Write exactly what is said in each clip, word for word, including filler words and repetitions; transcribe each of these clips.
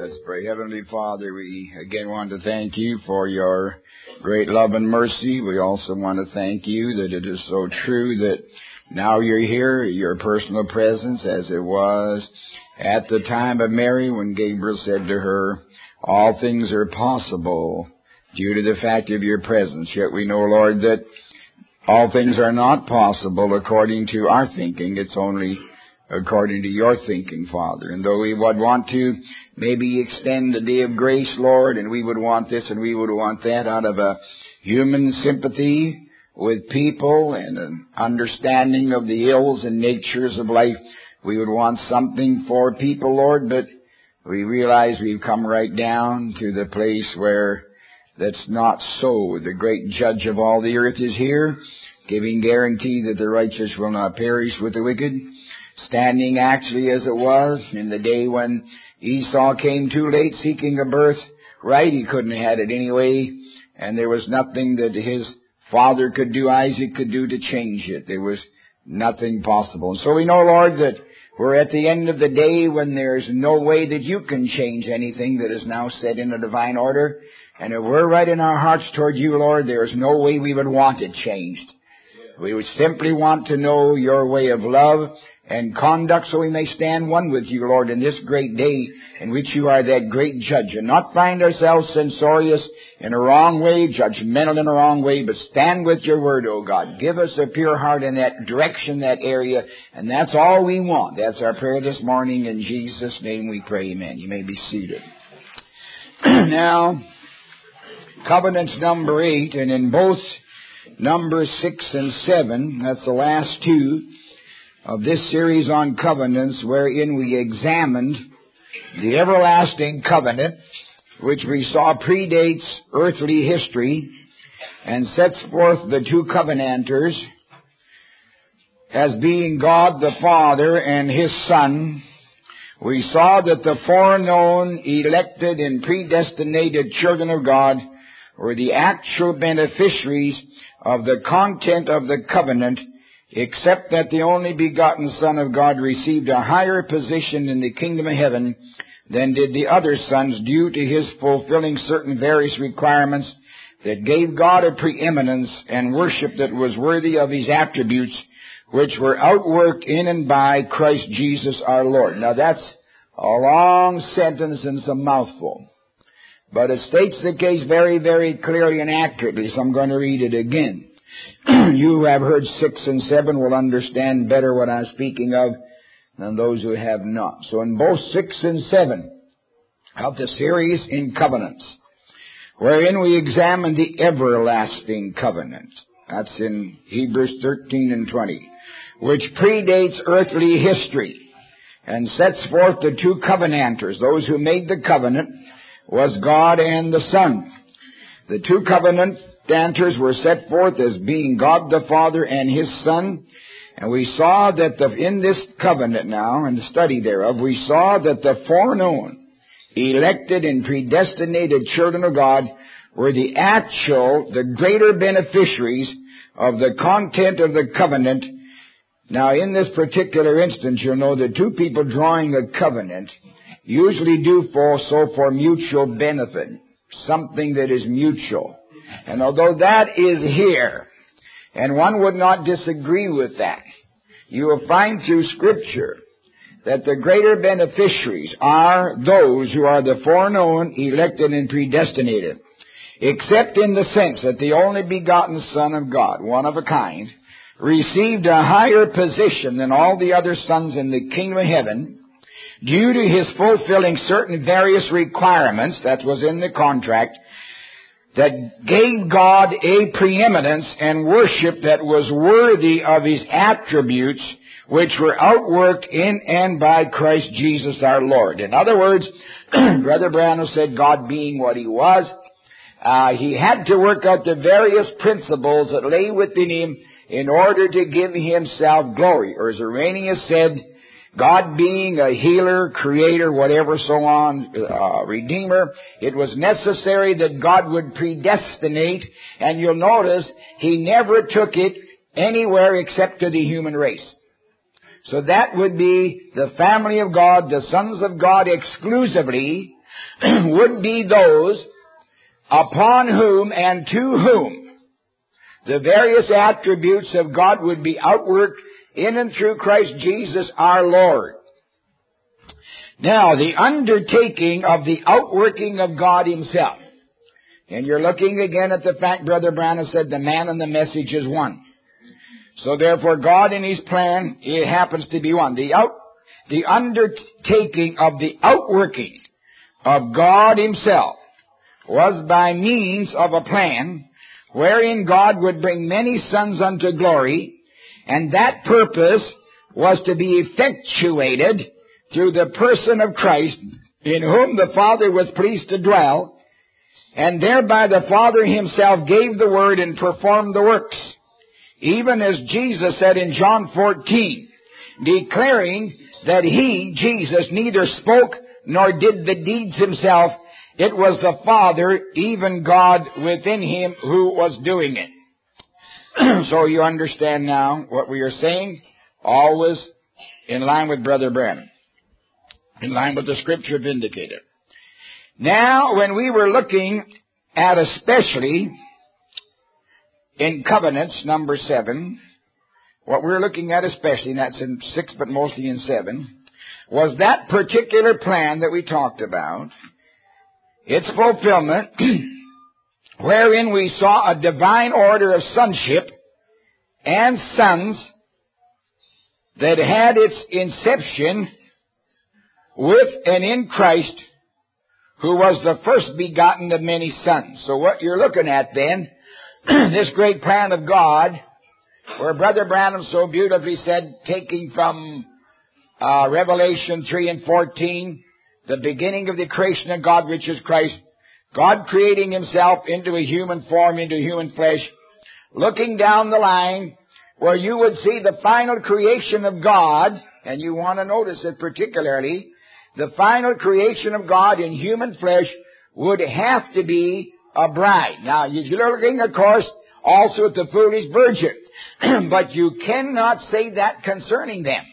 Let's pray. Heavenly Father, we again want to thank you for your great love and mercy. We also want to thank you that it is so true that now you're here, your personal presence, as it was at the time of Mary when Gabriel said to her, all things are possible due to the fact of your presence. Yet we know, Lord, that all things are not possible according to our thinking. It's only according to your thinking, Father. And though we would want to maybe extend the day of grace, Lord, and we would want this and we would want that out of a human sympathy with people and an understanding of the ills and natures of life, we would want something for people, Lord, but we realize we've come right down to the place where that's not so. The great judge of all the earth is here, giving guarantee that the righteous will not perish with the wicked, standing actually as it was in the day when Esau came too late seeking a birth right. He couldn't have had it anyway, and there was nothing that his father could do, Isaac could do to change it. There was nothing possible. And so we know, Lord, that we're at the end of the day when there's no way that you can change anything that is now set in a divine order. And if we're right in our hearts toward you, Lord, there's no way we would want it changed. We would simply want to know your way of love and conduct so we may stand one with you, Lord, in this great day in which you are that great judge, and not find ourselves censorious in a wrong way, judgmental in a wrong way, but stand with your word, O God. Give us a pure heart in that direction, that area, and that's all we want. That's our prayer this morning. In Jesus' name we pray, amen. You may be seated. Now, covenants number eight, and in both number six and seven, that's the last two of this series on covenants, wherein we examined the everlasting covenant, which we saw predates earthly history and sets forth the two covenanters as being God the Father and His Son. We saw that the foreknown, elected, and predestinated children of God were the actual beneficiaries of the content of the covenant, except that the only begotten Son of God received a higher position in the kingdom of heaven than did the other sons, due to his fulfilling certain various requirements that gave God a preeminence and worship that was worthy of his attributes, which were outworked in and by Christ Jesus our Lord. Now that's a long sentence and it's a mouthful, but it states the case very, very clearly and accurately, so I'm going to read it again. You who have heard six and seven will understand better what I'm speaking of than those who have not. So in both six and seven of the series in covenants, wherein we examine the everlasting covenant, that's in Hebrews thirteen and twenty, which predates earthly history and sets forth the two covenanters. Those who made the covenant was God and the Son. The two covenanters were set forth as being God the Father and His Son. And we saw that the, in this covenant now, in the study thereof, we saw that the foreknown, elected, and predestinated children of God were the actual, the greater beneficiaries of the content of the covenant. Now, in this particular instance, you'll know that two people drawing a covenant usually do fall so for mutual benefit, something that is mutual. And although that is here, and one would not disagree with that, you will find through Scripture that the greater beneficiaries are those who are the foreknown, elected, and predestinated, except in the sense that the only begotten Son of God, one of a kind, received a higher position than all the other sons in the kingdom of heaven due to his fulfilling certain various requirements, that was in the contract, that gave God a preeminence and worship that was worthy of his attributes, which were outworked in and by Christ Jesus our Lord. In other words, Brother Branham said, God being what he was, uh, he had to work out the various principles that lay within him in order to give himself glory. Or as Irenaeus said, God being a healer, creator, whatever, so on, uh, redeemer, it was necessary that God would predestinate, and you'll notice he never took it anywhere except to the human race. So that would be the family of God, the sons of God exclusively, would be those upon whom and to whom the various attributes of God would be outworked in and through Christ Jesus our Lord. Now, the undertaking of the outworking of God Himself. And you're looking again at the fact Brother Branham said the man and the message is one. So therefore God in His plan, it happens to be one. The out, the undertaking of the outworking of God Himself was by means of a plan wherein God would bring many sons unto glory, and that purpose was to be effectuated through the person of Christ, in whom the Father was pleased to dwell, and thereby the Father Himself gave the word and performed the works, even as Jesus said in John fourteen, declaring that He, Jesus, neither spoke nor did the deeds Himself. It was the Father, even God within Him, who was doing it. So you understand now what we are saying, always in line with Brother Branham, in line with the Scripture vindicated. Now, when we were looking at especially in covenants, number seven, what we're looking at especially, and that's in six but mostly in seven, was that particular plan that we talked about, its fulfillment, wherein we saw a divine order of sonship and sons that had its inception with and in Christ, who was the first begotten of many sons. So what you're looking at then, this great plan of God, where Brother Branham so beautifully said, taking from uh, Revelation three and fourteen, the beginning of the creation of God, which is Christ, God creating Himself into a human form, into human flesh, looking down the line, where you would see the final creation of God, and you want to notice it particularly, the final creation of God in human flesh would have to be a bride. Now, you're looking, of course, also at the foolish virgin. But you cannot say that concerning them.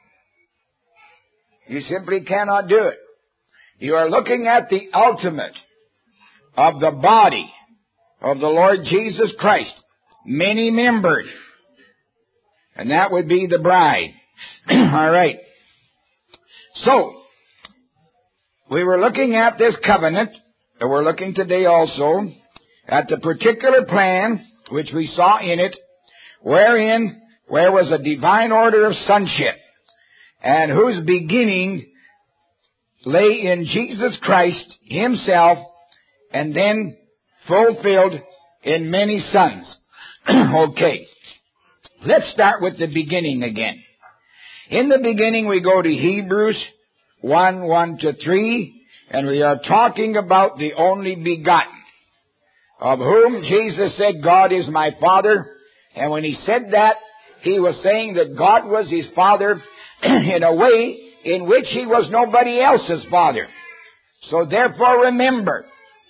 You simply cannot do it. You are looking at the ultimate of the body of the Lord Jesus Christ, many-membered. And that would be the bride. All right. So, we were looking at this covenant, and we're looking today also at the particular plan which we saw in it, wherein there was a divine order of sonship, and whose beginning lay in Jesus Christ Himself, and then fulfilled in many sons. Okay. Let's start with the beginning again. In the beginning we go to Hebrews one, one to three, and we are talking about the only begotten, of whom Jesus said, God is my Father. And when He said that, He was saying that God was His Father in a way in which He was nobody else's Father. So therefore remember,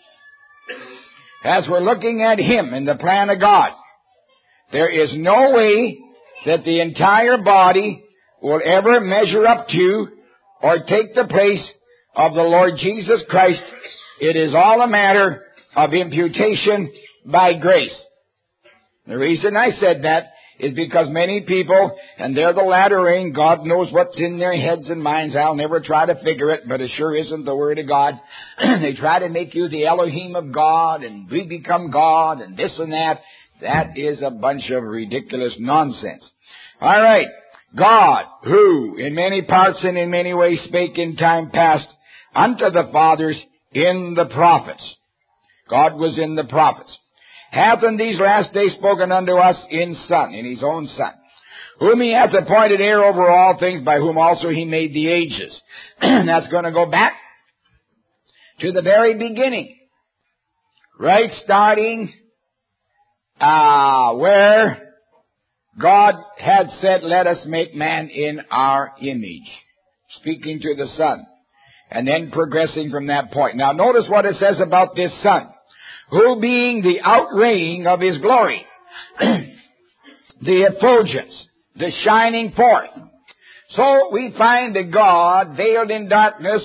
as we're looking at Him in the plan of God, there is no way that the entire body will ever measure up to or take the place of the Lord Jesus Christ. It is all a matter of imputation by grace. The reason I said that is because many people, and they're the latter rain, God knows what's in their heads and minds. I'll never try to figure it, but it sure isn't the Word of God. They try to make you the Elohim of God, and we become God, and this and that. That is a bunch of ridiculous nonsense. All right. God, who in many parts and in many ways spake in time past unto the fathers in the prophets. God was in the prophets. Hath in these last days spoken unto us in Son, in His own Son, whom He hath appointed heir over all things, by whom also He made the ages. That's going to go back to the very beginning. Right starting uh, where God had said, let us make man in our image, speaking to the Son, and then progressing from that point. Now notice what it says about this Son, who being the outraying of His glory, the effulgence, the shining forth. So we find that God, veiled in darkness,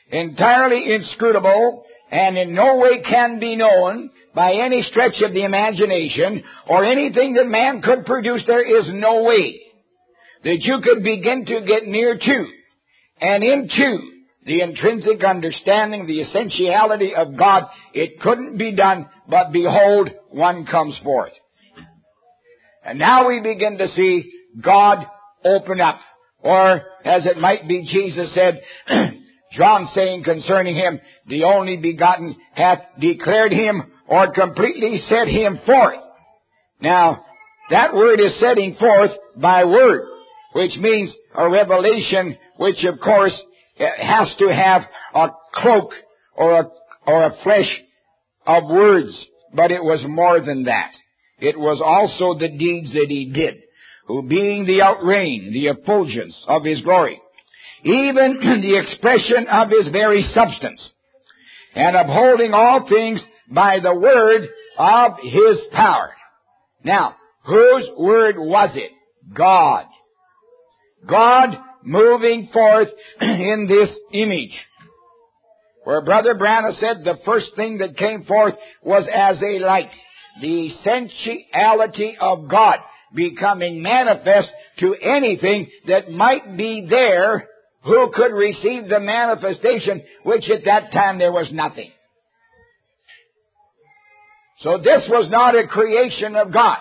entirely inscrutable, and in no way can be known by any stretch of the imagination or anything that man could produce. There is no way that you could begin to get near to and into the intrinsic understanding, the essentiality of God. It couldn't be done, but behold, one comes forth. And now we begin to see God open up. Or, as it might be, Jesus said, John saying concerning him, the only begotten hath declared him or completely set him forth. Now, that word is setting forth by word, which means a revelation which, of course, has to have a cloak or a, or a flesh of words. But it was more than that. It was also the deeds that he did, who being the outreign, the effulgence of his glory, even the expression of his very substance, and upholding all things by the word of his power. Now, whose word was it? God. God moving forth in this image. Where Brother Branham said the first thing that came forth was as a light. The essentiality of God becoming manifest to anything that might be there who could receive the manifestation, which at that time there was nothing. So this was not a creation of God.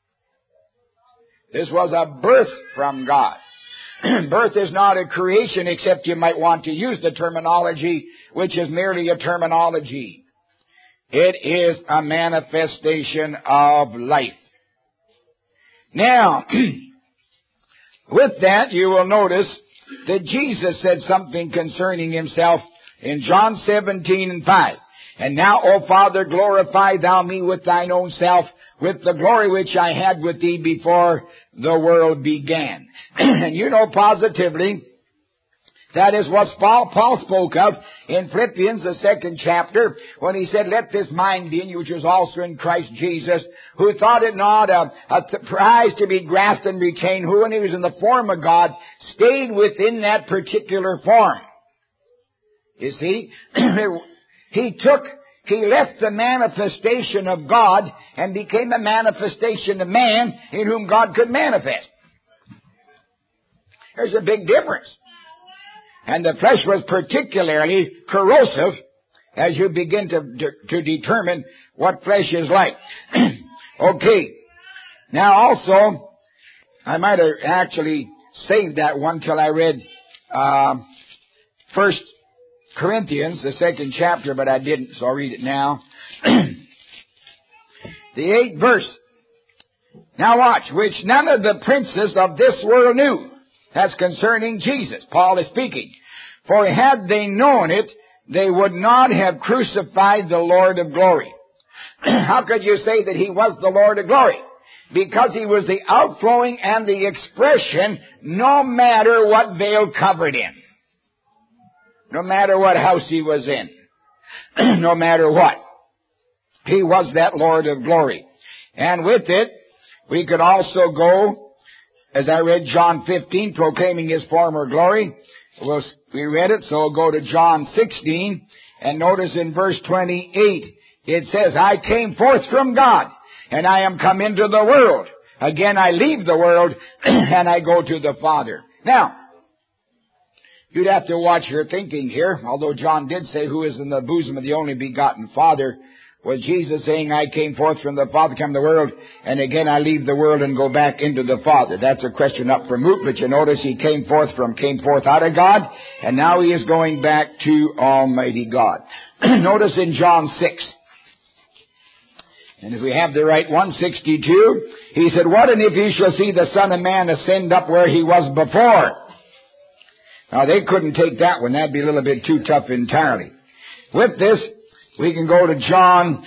This was a birth from God. Birth is not a creation, except you might want to use the terminology, which is merely a terminology. It is a manifestation of life. Now, with that, you will notice that Jesus said something concerning himself in John seventeen and five. And now, O Father, glorify thou me with thine own self, with the glory which I had with thee before the world began. And you know positively, that is what Paul, Paul spoke of in Philippians, the second chapter, when he said, let this mind be in you, which was also in Christ Jesus, who thought it not a, a prize to be grasped and retained, who, when he was in the form of God, stayed within that particular form. You see, he took, he left the manifestation of God and became a manifestation of man in whom God could manifest. There's a big difference. And the flesh was particularly corrosive as you begin to, to, to determine what flesh is like. Okay. Now also, I might have actually saved that one till I read uh, First Corinthians, the second chapter, but I didn't, so I'll read it now. The eighth verse. Now watch, which none of the princes of this world knew. That's concerning Jesus. Paul is speaking. For had they known it, they would not have crucified the Lord of glory. How could you say that he was the Lord of glory? Because he was the outflowing and the expression, no matter what veil covered him. No matter what house he was in. No matter what. He was that Lord of glory. And with it, we could also go, as I read John fifteen, proclaiming his former glory. We'll, we read it, so we'll go to John sixteen. And notice in verse twenty-eight, it says, I came forth from God, and I am come into the world. Again, I leave the world, and I go to the Father. Now, you'd have to watch your thinking here, although John did say, who is in the bosom of the only begotten Father. Was Jesus saying, I came forth from the Father, come to the world, and again I leave the world and go back into the Father? That's a question up for moot, but you notice he came forth from, came forth out of God, and now he is going back to Almighty God. Notice in John six, and if we have the right one, sixty-two, he said, what and if ye shall see the Son of Man ascend up where he was before? Now they couldn't take that one, that'd be a little bit too tough entirely. With this, we can go to John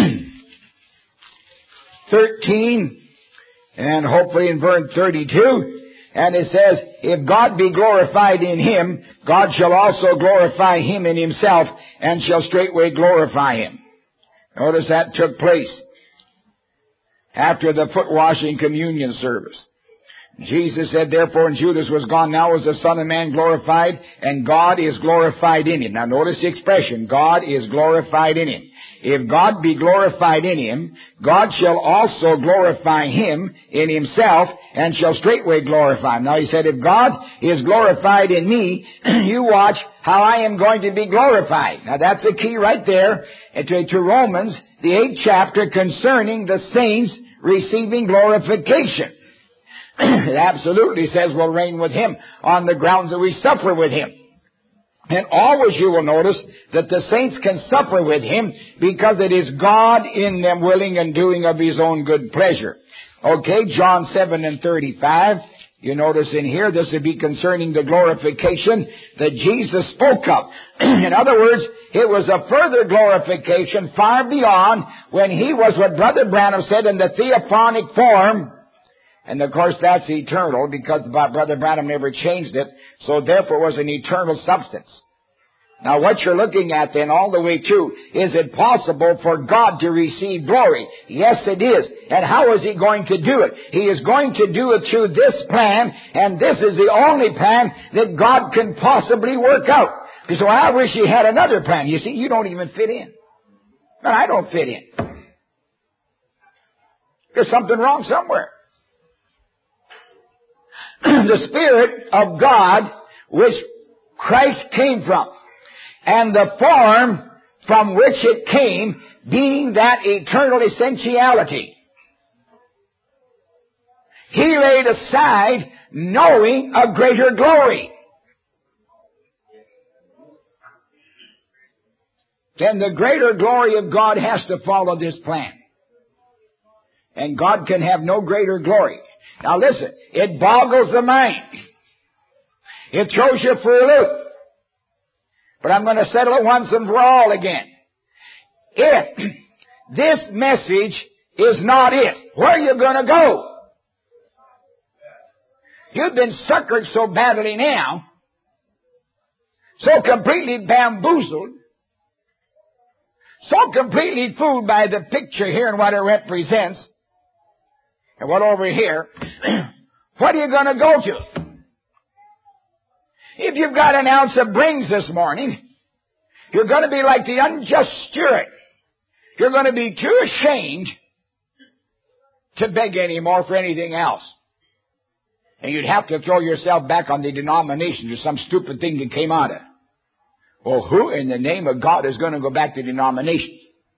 thirteen, and hopefully in verse thirty-two, and it says, if God be glorified in him, God shall also glorify him in himself, and shall straightway glorify him. Notice that took place after the foot washing communion service. Jesus said, therefore, and Judas was gone, now is the Son of Man glorified, and God is glorified in him. Now notice the expression, God is glorified in him. If God be glorified in him, God shall also glorify him in himself, and shall straightway glorify him. Now he said, if God is glorified in me, you watch how I am going to be glorified. Now that's the key right there to, to Romans, the eighth chapter, concerning the saints receiving glorification. It absolutely says we'll reign with him on the grounds that we suffer with him. And always you will notice that the saints can suffer with him because it is God in them willing and doing of his own good pleasure. Okay, John seven and thirty-five. You notice in here, this would be concerning the glorification that Jesus spoke of. In other words, it was a further glorification far beyond when he was what Brother Branham said in the theophanic form. And of course that's eternal because Brother Branham never changed it. So therefore it was an eternal substance. Now what you're looking at then all the way through, is it possible for God to receive glory? Yes it is. And how is he going to do it? He is going to do it through this plan, and this is the only plan that God can possibly work out. So I wish he had another plan. You see, you don't even fit in. And I don't fit in. There's something wrong somewhere. The Spirit of God, which Christ came from, and the form from which it came, being that eternal essentiality, he laid aside knowing a greater glory. Then the greater glory of God has to follow this plan. And God can have no greater glory. Now listen, it boggles the mind. It throws you for a loop. But I'm going to settle it once and for all again. If this message is not it, where are you going to go? You've been suckered so badly now, so completely bamboozled, so completely fooled by the picture here and what it represents, and what over here, what are you going to go to? If you've got an ounce of brains this morning, you're going to be like the unjust steward. You're going to be too ashamed to beg anymore for anything else. And you'd have to throw yourself back on the denomination or some stupid thing that came out of it. Well, who in the name of God is going to go back to denominations?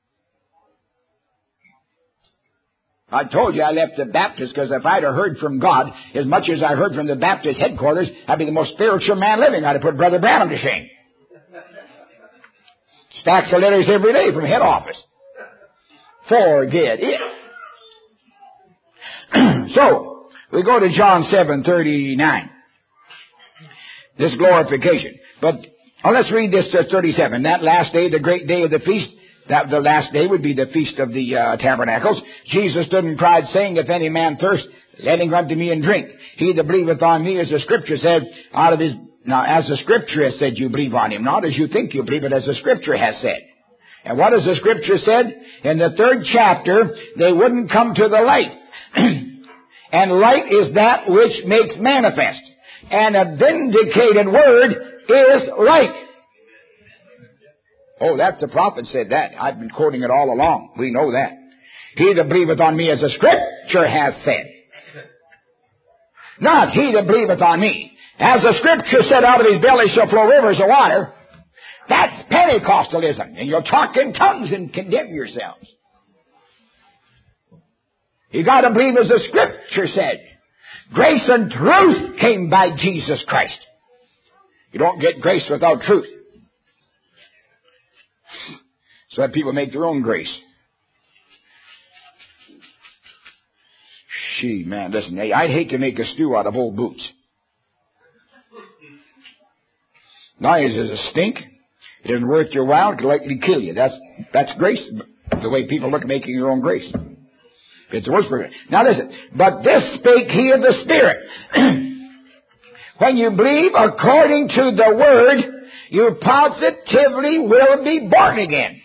I told you I left the Baptist because if I'd have heard from God as much as I heard from the Baptist headquarters, I'd be the most spiritual man living. I'd have put Brother Branham to shame. Stacks of letters every day from head office. Forget it. So, we go to John seven thirty-nine. This glorification. But oh, let's read this to thirty-seven. That last day, the great day of the feast, that the last day would be the Feast of the uh, Tabernacles. Jesus stood and cried, saying, if any man thirst, let him come to me and drink. He that believeth on me, as the Scripture said, out of his... Now, as the Scripture has said, you believe on him. Not as you think you believe, but as the Scripture has said. And what has the Scripture said? In the third chapter, they wouldn't come to the light. And light is that which makes manifest. And a vindicated word is light. Oh, that's the prophet said that. I've been quoting it all along. We know that. He that believeth on me, as the Scripture has said. Not he that believeth on me. As the Scripture said, out of his belly shall flow rivers of water. That's Pentecostalism. And you'll talk in tongues and condemn yourselves. You got to believe as the Scripture said. Grace and truth came by Jesus Christ. You don't get grace without truth. So that people make their own grace. Gee, man, listen, I'd hate to make a stew out of old boots. Now, it is a stink. It isn't worth your while. It could likely kill you. That's that's grace, the way people look at making your own grace. It's the worst for it. Now listen, but this spake he of the Spirit. When you believe according to the Word, you positively will be born again.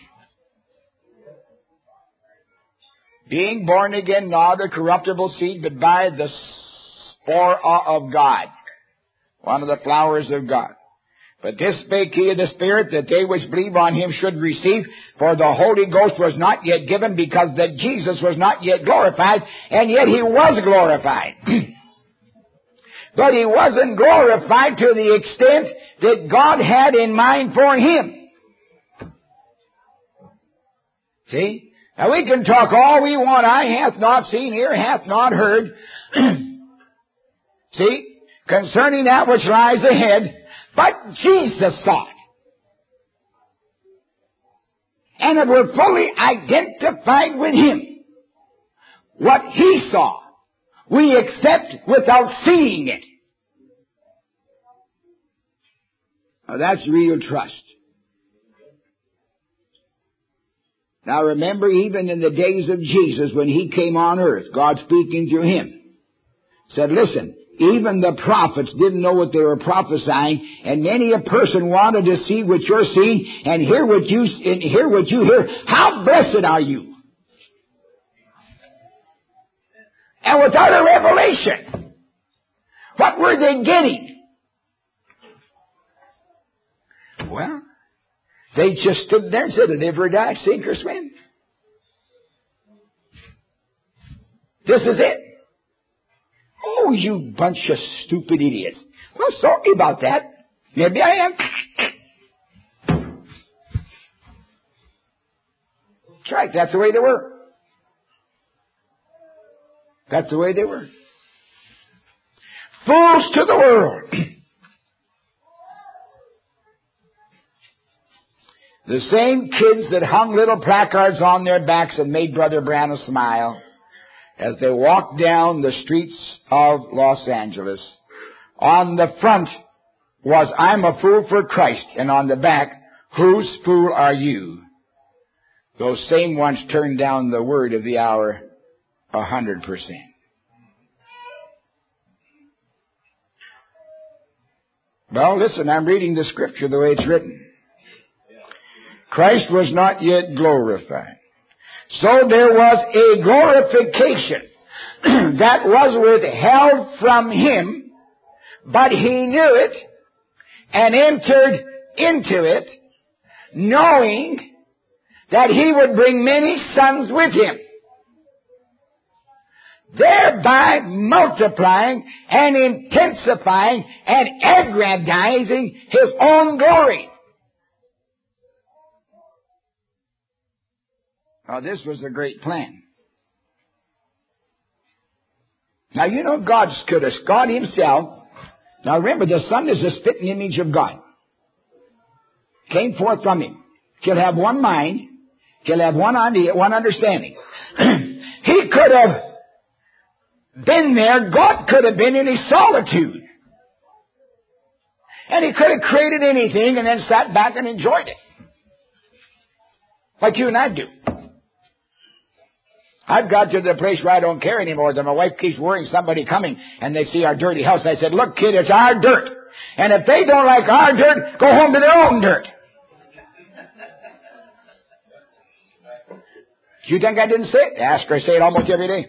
Being born again, not of corruptible seed, but by the or of God. One of the flowers of God. But this spake he of the Spirit, that they which believe on him should receive, for the Holy Ghost was not yet given, because that Jesus was not yet glorified, and yet he was glorified. But he wasn't glorified to the extent that God had in mind for him. See? Now we can talk all we want. Eye hath not seen, ear hath not heard. See? Concerning that which lies ahead. But Jesus saw it. And if we're fully identified with him, what he saw, we accept without seeing it. Now that's real trust. Now remember, even in the days of Jesus, when he came on earth, God speaking through him, said, listen, even the prophets didn't know what they were prophesying, and many a person wanted to see what you're seeing and hear what you and hear what you hear. How blessed are you? And without a revelation, what were they getting? Well, they just stood there and said, live or die, sink or swim. This is it. Oh, you bunch of stupid idiots. Well, sorry about that. Maybe I am. That's right. That's the way they were. That's the way they were. Fools to the world. The same kids that hung little placards on their backs and made Brother Branham smile as they walked down the streets of Los Angeles. On the front was, I'm a fool for Christ, and on the back, whose fool are you? Those same ones turned down the word of the hour a hundred percent. Well, listen, I'm reading the scripture the way it's written. Christ was not yet glorified. So there was a glorification that was withheld from him, but he knew it and entered into it, knowing that he would bring many sons with him, thereby multiplying and intensifying and aggrandizing his own glory. Now, this was a great plan. Now, you know, God's could have, God himself, now remember, the Son is the spitting image of God. Came forth from him. He'll have one mind. He'll have one idea, one understanding. He could have been there. God could have been in his solitude. And he could have created anything and then sat back and enjoyed it. Like you and I do. I've got to the place where I don't care anymore that my wife keeps worrying somebody coming and they see our dirty house. I said, look, kid, it's our dirt. And if they don't like our dirt, go home to their own dirt. Do you think I didn't say it? Ask her, I say it almost every day.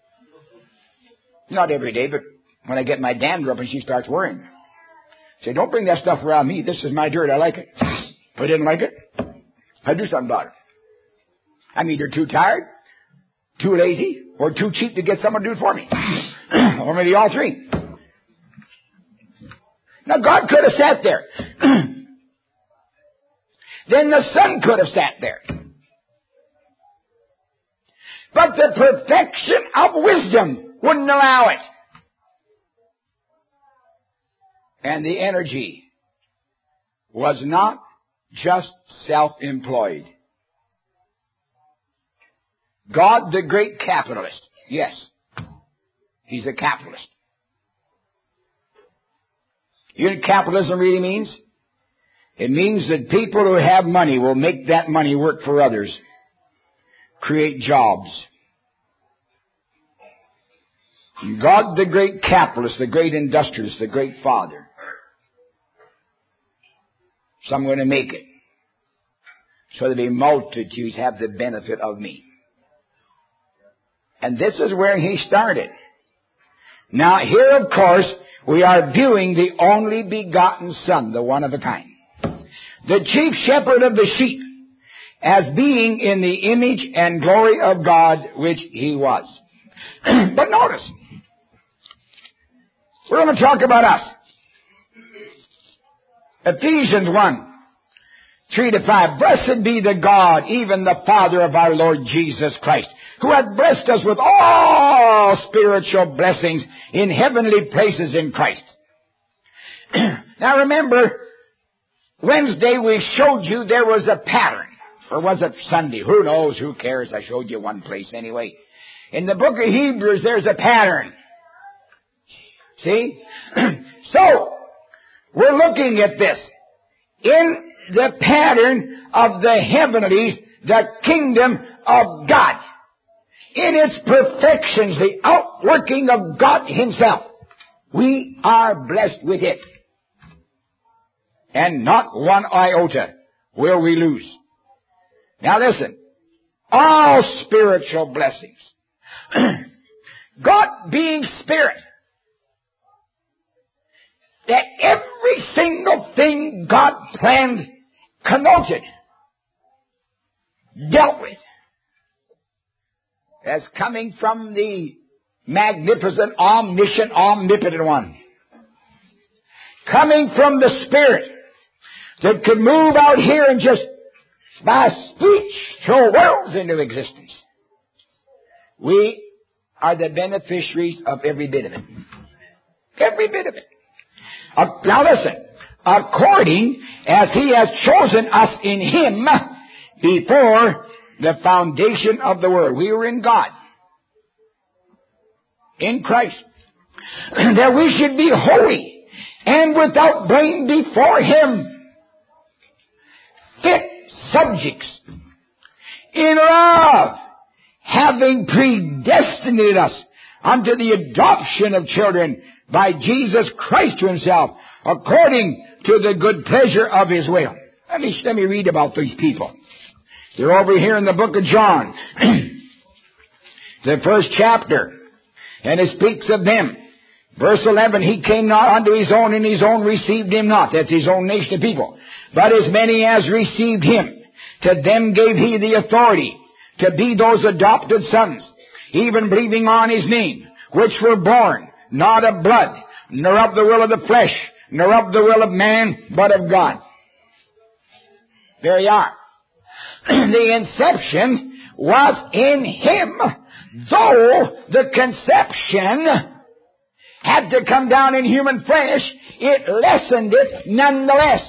Not every day, but when I get my dandruff and she starts worrying. I say, don't bring that stuff around me. This is my dirt. I like it. If I didn't like it, I'd do something about it. I'm either too tired, too lazy, or too cheap to get someone to do it for me. Or maybe all three. Now God could have sat there. Then the Son could have sat there. But the perfection of wisdom wouldn't allow it. And the energy was not just self-employed. God, the great capitalist. Yes, he's a capitalist. You know what capitalism really means? It means that people who have money will make that money work for others. Create jobs. God, the great capitalist, the great industrialist, the great father. So I'm going to make it so that the multitudes have the benefit of me. And this is where he started. Now here, of course, we are viewing the only begotten Son, the one of a kind, the chief shepherd of the sheep, as being in the image and glory of God, which he was. But notice, we're going to talk about us. Ephesians one, three to five. Blessed be the God, even the Father of our Lord Jesus Christ, who hath blessed us with all spiritual blessings in heavenly places in Christ. Now remember, Wednesday we showed you there was a pattern. Or was it Sunday? Who knows? Who cares? I showed you one place anyway. In the book of Hebrews, there's a pattern. See? So, we're looking at this. In the pattern of the heavenlies, the kingdom of God. In its perfections, the outworking of God himself. We are blessed with it. And not one iota will we lose. Now listen, all spiritual blessings. God being Spirit, that every single thing God planned, connoted, dealt with, as coming from the magnificent, omniscient, omnipotent one. Coming from the Spirit that could move out here and just by speech throw worlds into existence. We are the beneficiaries of every bit of it. Every bit of it. Uh, now listen. According as he has chosen us in him before the foundation of the world. We were in God. In Christ. That we should be holy and without blame before him. Fit subjects in love, having predestinated us unto the adoption of children by Jesus Christ to himself, according to the good pleasure of his will. Let me, let me read about these people. They're over here in the book of John, the first chapter, and it speaks of them. Verse eleven, he came not unto his own, and his own received him not. That's his own nation of people. But as many as received him, to them gave he the authority to be those adopted sons, even believing on his name, which were born not of blood, nor of the will of the flesh, nor of the will of man, but of God. There you are. The inception was in him, though the conception had to come down in human flesh, it lessened it nonetheless.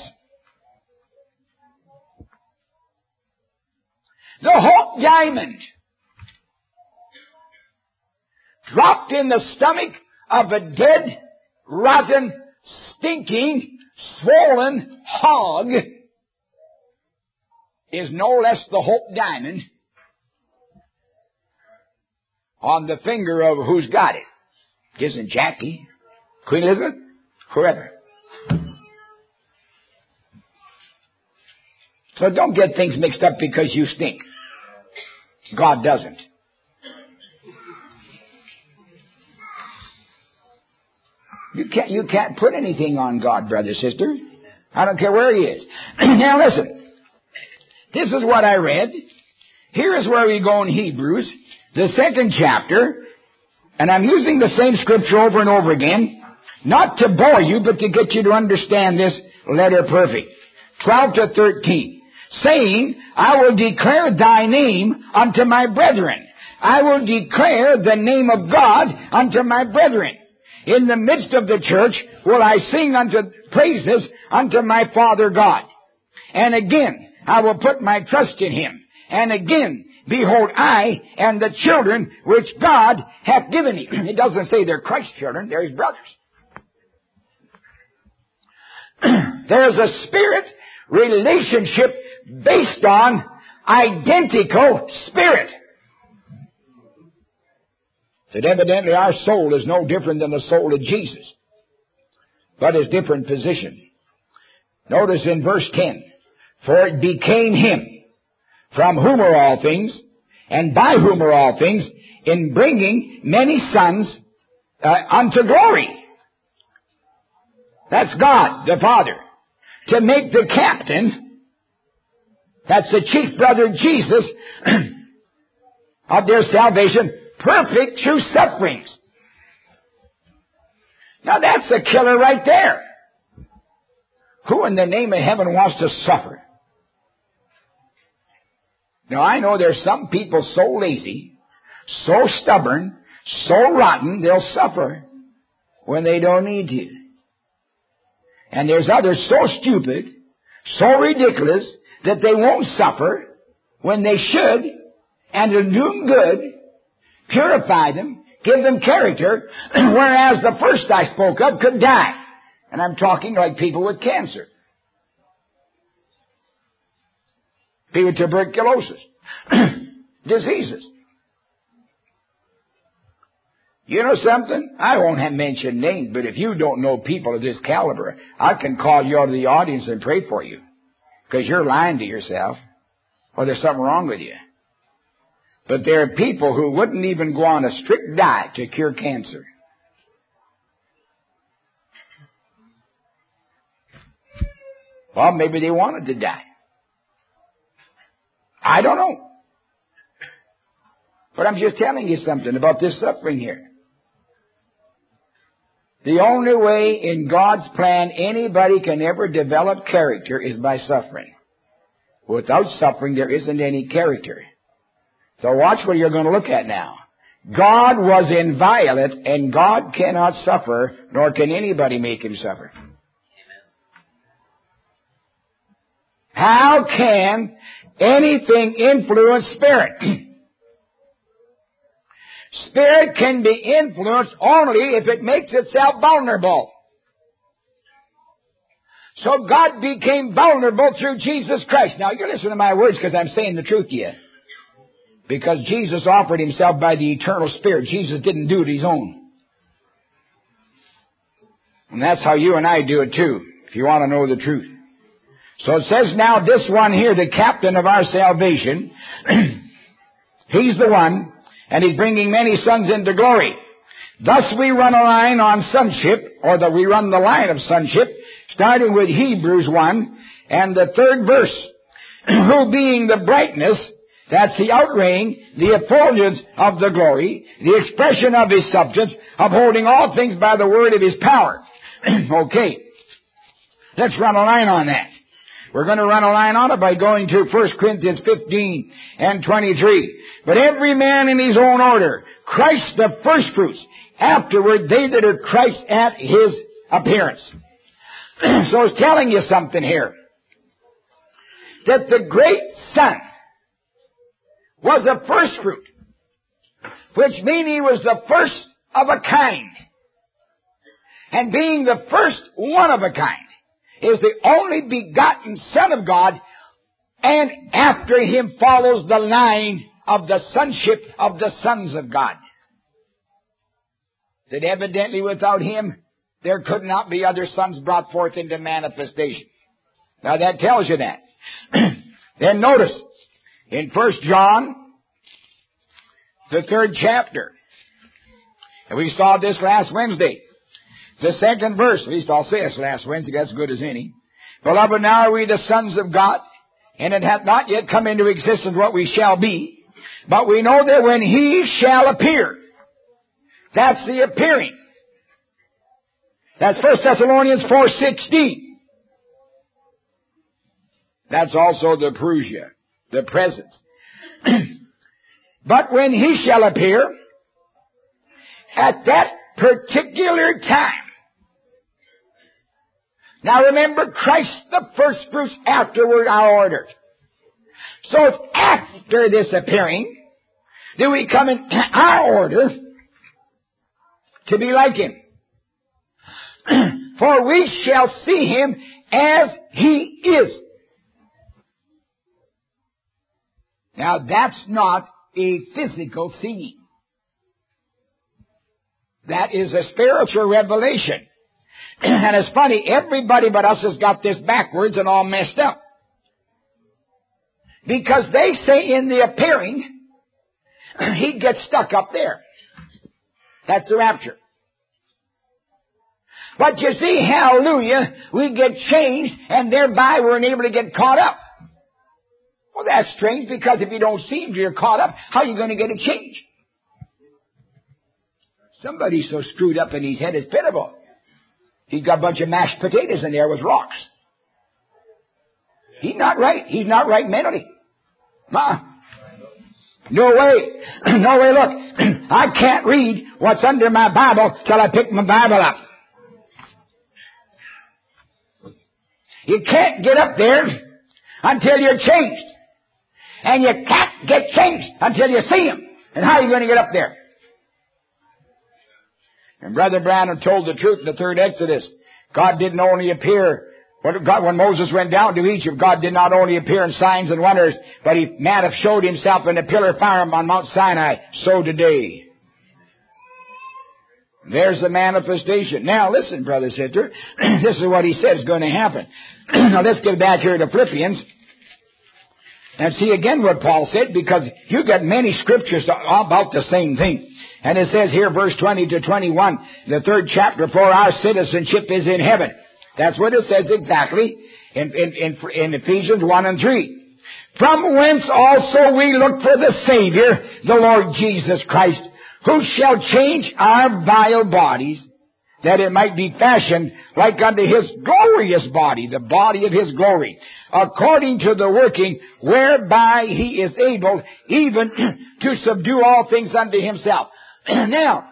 The Hope Diamond dropped in the stomach of a dead, rotten, stinking, swollen hog is no less the Hope Diamond on the finger of who's got it. Isn't Jackie, Queen Elizabeth, whoever. So don't get things mixed up because you stink. God doesn't. You can't, you can't put anything on God, brother, sister. I don't care where he is. Now listen. This is what I read. Here is where we go in Hebrews, the second chapter. And I'm using the same scripture over and over again, not to bore you, but to get you to understand this letter perfect. twelve to thirteen. Saying, I will declare thy name unto my brethren. I will declare the name of God unto my brethren. In the midst of the church will I sing unto praises unto my Father God. And again, I will put my trust in him. And again, behold, I and the children which God hath given me. It doesn't say they're Christ's children, they're his brothers. There's a spirit relationship based on identical spirit. That evidently our soul is no different than the soul of Jesus, but is different position. Notice in verse ten, for it became him, from whom are all things, and by whom are all things, in bringing many sons uh, unto glory. That's God, the Father. To make the captain, that's the chief brother Jesus, of their salvation, perfect through sufferings. Now that's a killer right there. Who in the name of heaven wants to suffer? Now I know there's some people so lazy, so stubborn, so rotten, they'll suffer when they don't need to. And there's others so stupid, so ridiculous, that they won't suffer when they should, and it'll do them good, purify them, give them character, whereas the first I spoke of could die. And I'm talking like people with cancer, people with tuberculosis, diseases. You know something? I won't have mentioned names, but if you don't know people of this caliber, I can call you out of the audience and pray for you, because you're lying to yourself, or there's something wrong with you. But there are people who wouldn't even go on a strict diet to cure cancer. Well, maybe they wanted to die. I don't know. But I'm just telling you something about this suffering here. The only way in God's plan anybody can ever develop character is by suffering. Without suffering, there isn't any character. So watch what you're going to look at now. God was inviolate, and God cannot suffer, nor can anybody make him suffer. How can anything influence spirit? Spirit can be influenced only if it makes itself vulnerable. So God became vulnerable through Jesus Christ. Now, you listen to my words because I'm saying the truth to you. Because Jesus offered himself by the eternal Spirit. Jesus didn't do it his own. And that's how you and I do it too, if you want to know the truth. So it says now this one here, the captain of our salvation, he's the one, and he's bringing many sons into glory. Thus we run a line on sonship, or that we run the line of sonship, starting with Hebrews one, and the third verse. Who being the brightness, that's the outraying, the effulgence of the glory, the expression of his substance, upholding all things by the word of his power. Okay. Let's run a line on that. We're going to run a line on it by going to First Corinthians fifteen and twenty-three. But every man in his own order, Christ the firstfruits, afterward they that are Christ at his appearance. So it's telling you something here. That the great Son was a firstfruit, which means he was the first of a kind. And being the first one of a kind, is the only begotten Son of God, and after him follows the line of the sonship of the sons of God. That evidently without him, there could not be other sons brought forth into manifestation. Now that tells you that. Then notice, in First John, the third chapter, and we saw this last Wednesday, the second verse, at least I'll say this last Wednesday, that's good as any. Beloved, now are we the sons of God, and it hath not yet come into existence what we shall be, but we know that when he shall appear, that's the appearing. That's First Thessalonians four sixteen. That's also the parousia, the presence. But when he shall appear, at that particular time. Now remember, Christ the firstfruits, afterward our order. So it's after this appearing that we come in our order to be like him. For we shall see him as he is. Now that's not a physical seeing. That is a spiritual revelation. And it's funny, everybody but us has got this backwards and all messed up. Because they say in the appearing, he gets stuck up there. That's the rapture. But you see, hallelujah, we get changed, and thereby we're unable to get caught up. Well, that's strange, because if you don't see Him, you're caught up. How are you going to get a change? Somebody's so screwed up in his head, it's pitiful. He's got a bunch of mashed potatoes in there with rocks. He's not right. He's not right mentally. Uh-uh. No way. No way. Look, I can't read what's under my Bible till I pick my Bible up. You can't get up there until you're changed. And you can't get changed until you see Him. And how are you going to get up there? And Brother Branham told the truth in the third Exodus. God didn't only appear, when Moses went down to Egypt, God did not only appear in signs and wonders, but He might have showed Himself in a pillar of fire on Mount Sinai. So today. There's the manifestation. Now listen, brother, sister. This is what He said is going to happen. Now let's get back here to Philippians. And see again what Paul said, because you got many scriptures about the same thing. And it says here, verse twenty to twenty-one, the third chapter, for our citizenship is in heaven. That's what it says exactly in, in, in, in Ephesians one and three. From whence also we look for the Savior, the Lord Jesus Christ, who shall change our vile bodies, that it might be fashioned like unto His glorious body, the body of His glory, according to the working whereby He is able even to subdue all things unto Himself. Now,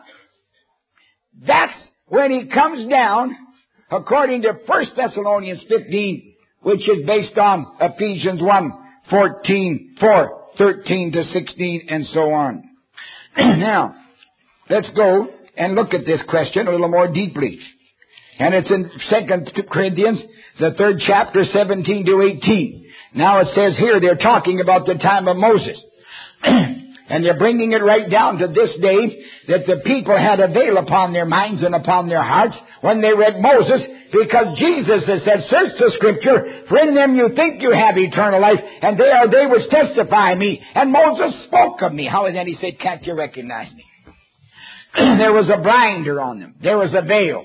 that's when He comes down, according to First Thessalonians fifteen, which is based on Ephesians one, fourteen, four, thirteen to sixteen, and so on. Now, let's go and look at this question a little more deeply. And it's in Second Corinthians, the third chapter, seventeen to eighteen. Now it says here, they're talking about the time of Moses. And they're bringing it right down to this day, that the people had a veil upon their minds and upon their hearts when they read Moses, because Jesus has said, search the Scripture, for in them you think you have eternal life, and they are they which testify me. And Moses spoke of me. How? And then he said, can't you recognize me? There was a blinder on them. There was a veil.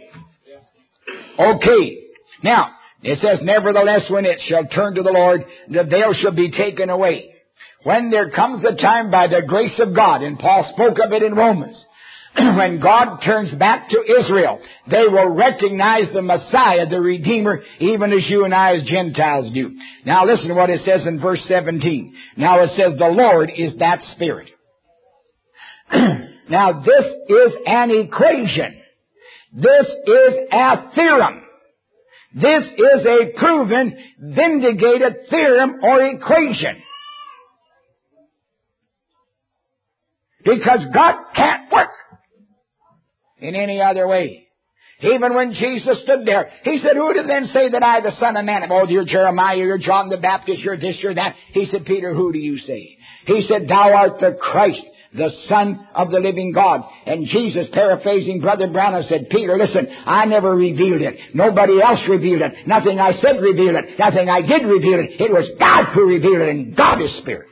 Okay. Now, it says, nevertheless, when it shall turn to the Lord, the veil shall be taken away. When there comes a time by the grace of God, and Paul spoke of it in Romans, when God turns back to Israel, they will recognize the Messiah, the Redeemer, even as you and I as Gentiles do. Now listen to what it says in verse seventeen. Now it says, the Lord is that Spirit. Now this is an equation. This is a theorem. This is a proven, vindicated theorem or equation. Because God can't work in any other way. Even when Jesus stood there, He said, who did then say that I, the Son of Man, am? Oh, you're Jeremiah, you're John the Baptist, you're this, you're that. He said, Peter, who do you say? He said, thou art the Christ, the Son of the living God. And Jesus, paraphrasing Brother Branham, said, Peter, listen, I never revealed it. Nobody else revealed it. Nothing I said revealed it. Nothing I did reveal it. It was God who revealed it, and God is Spirit.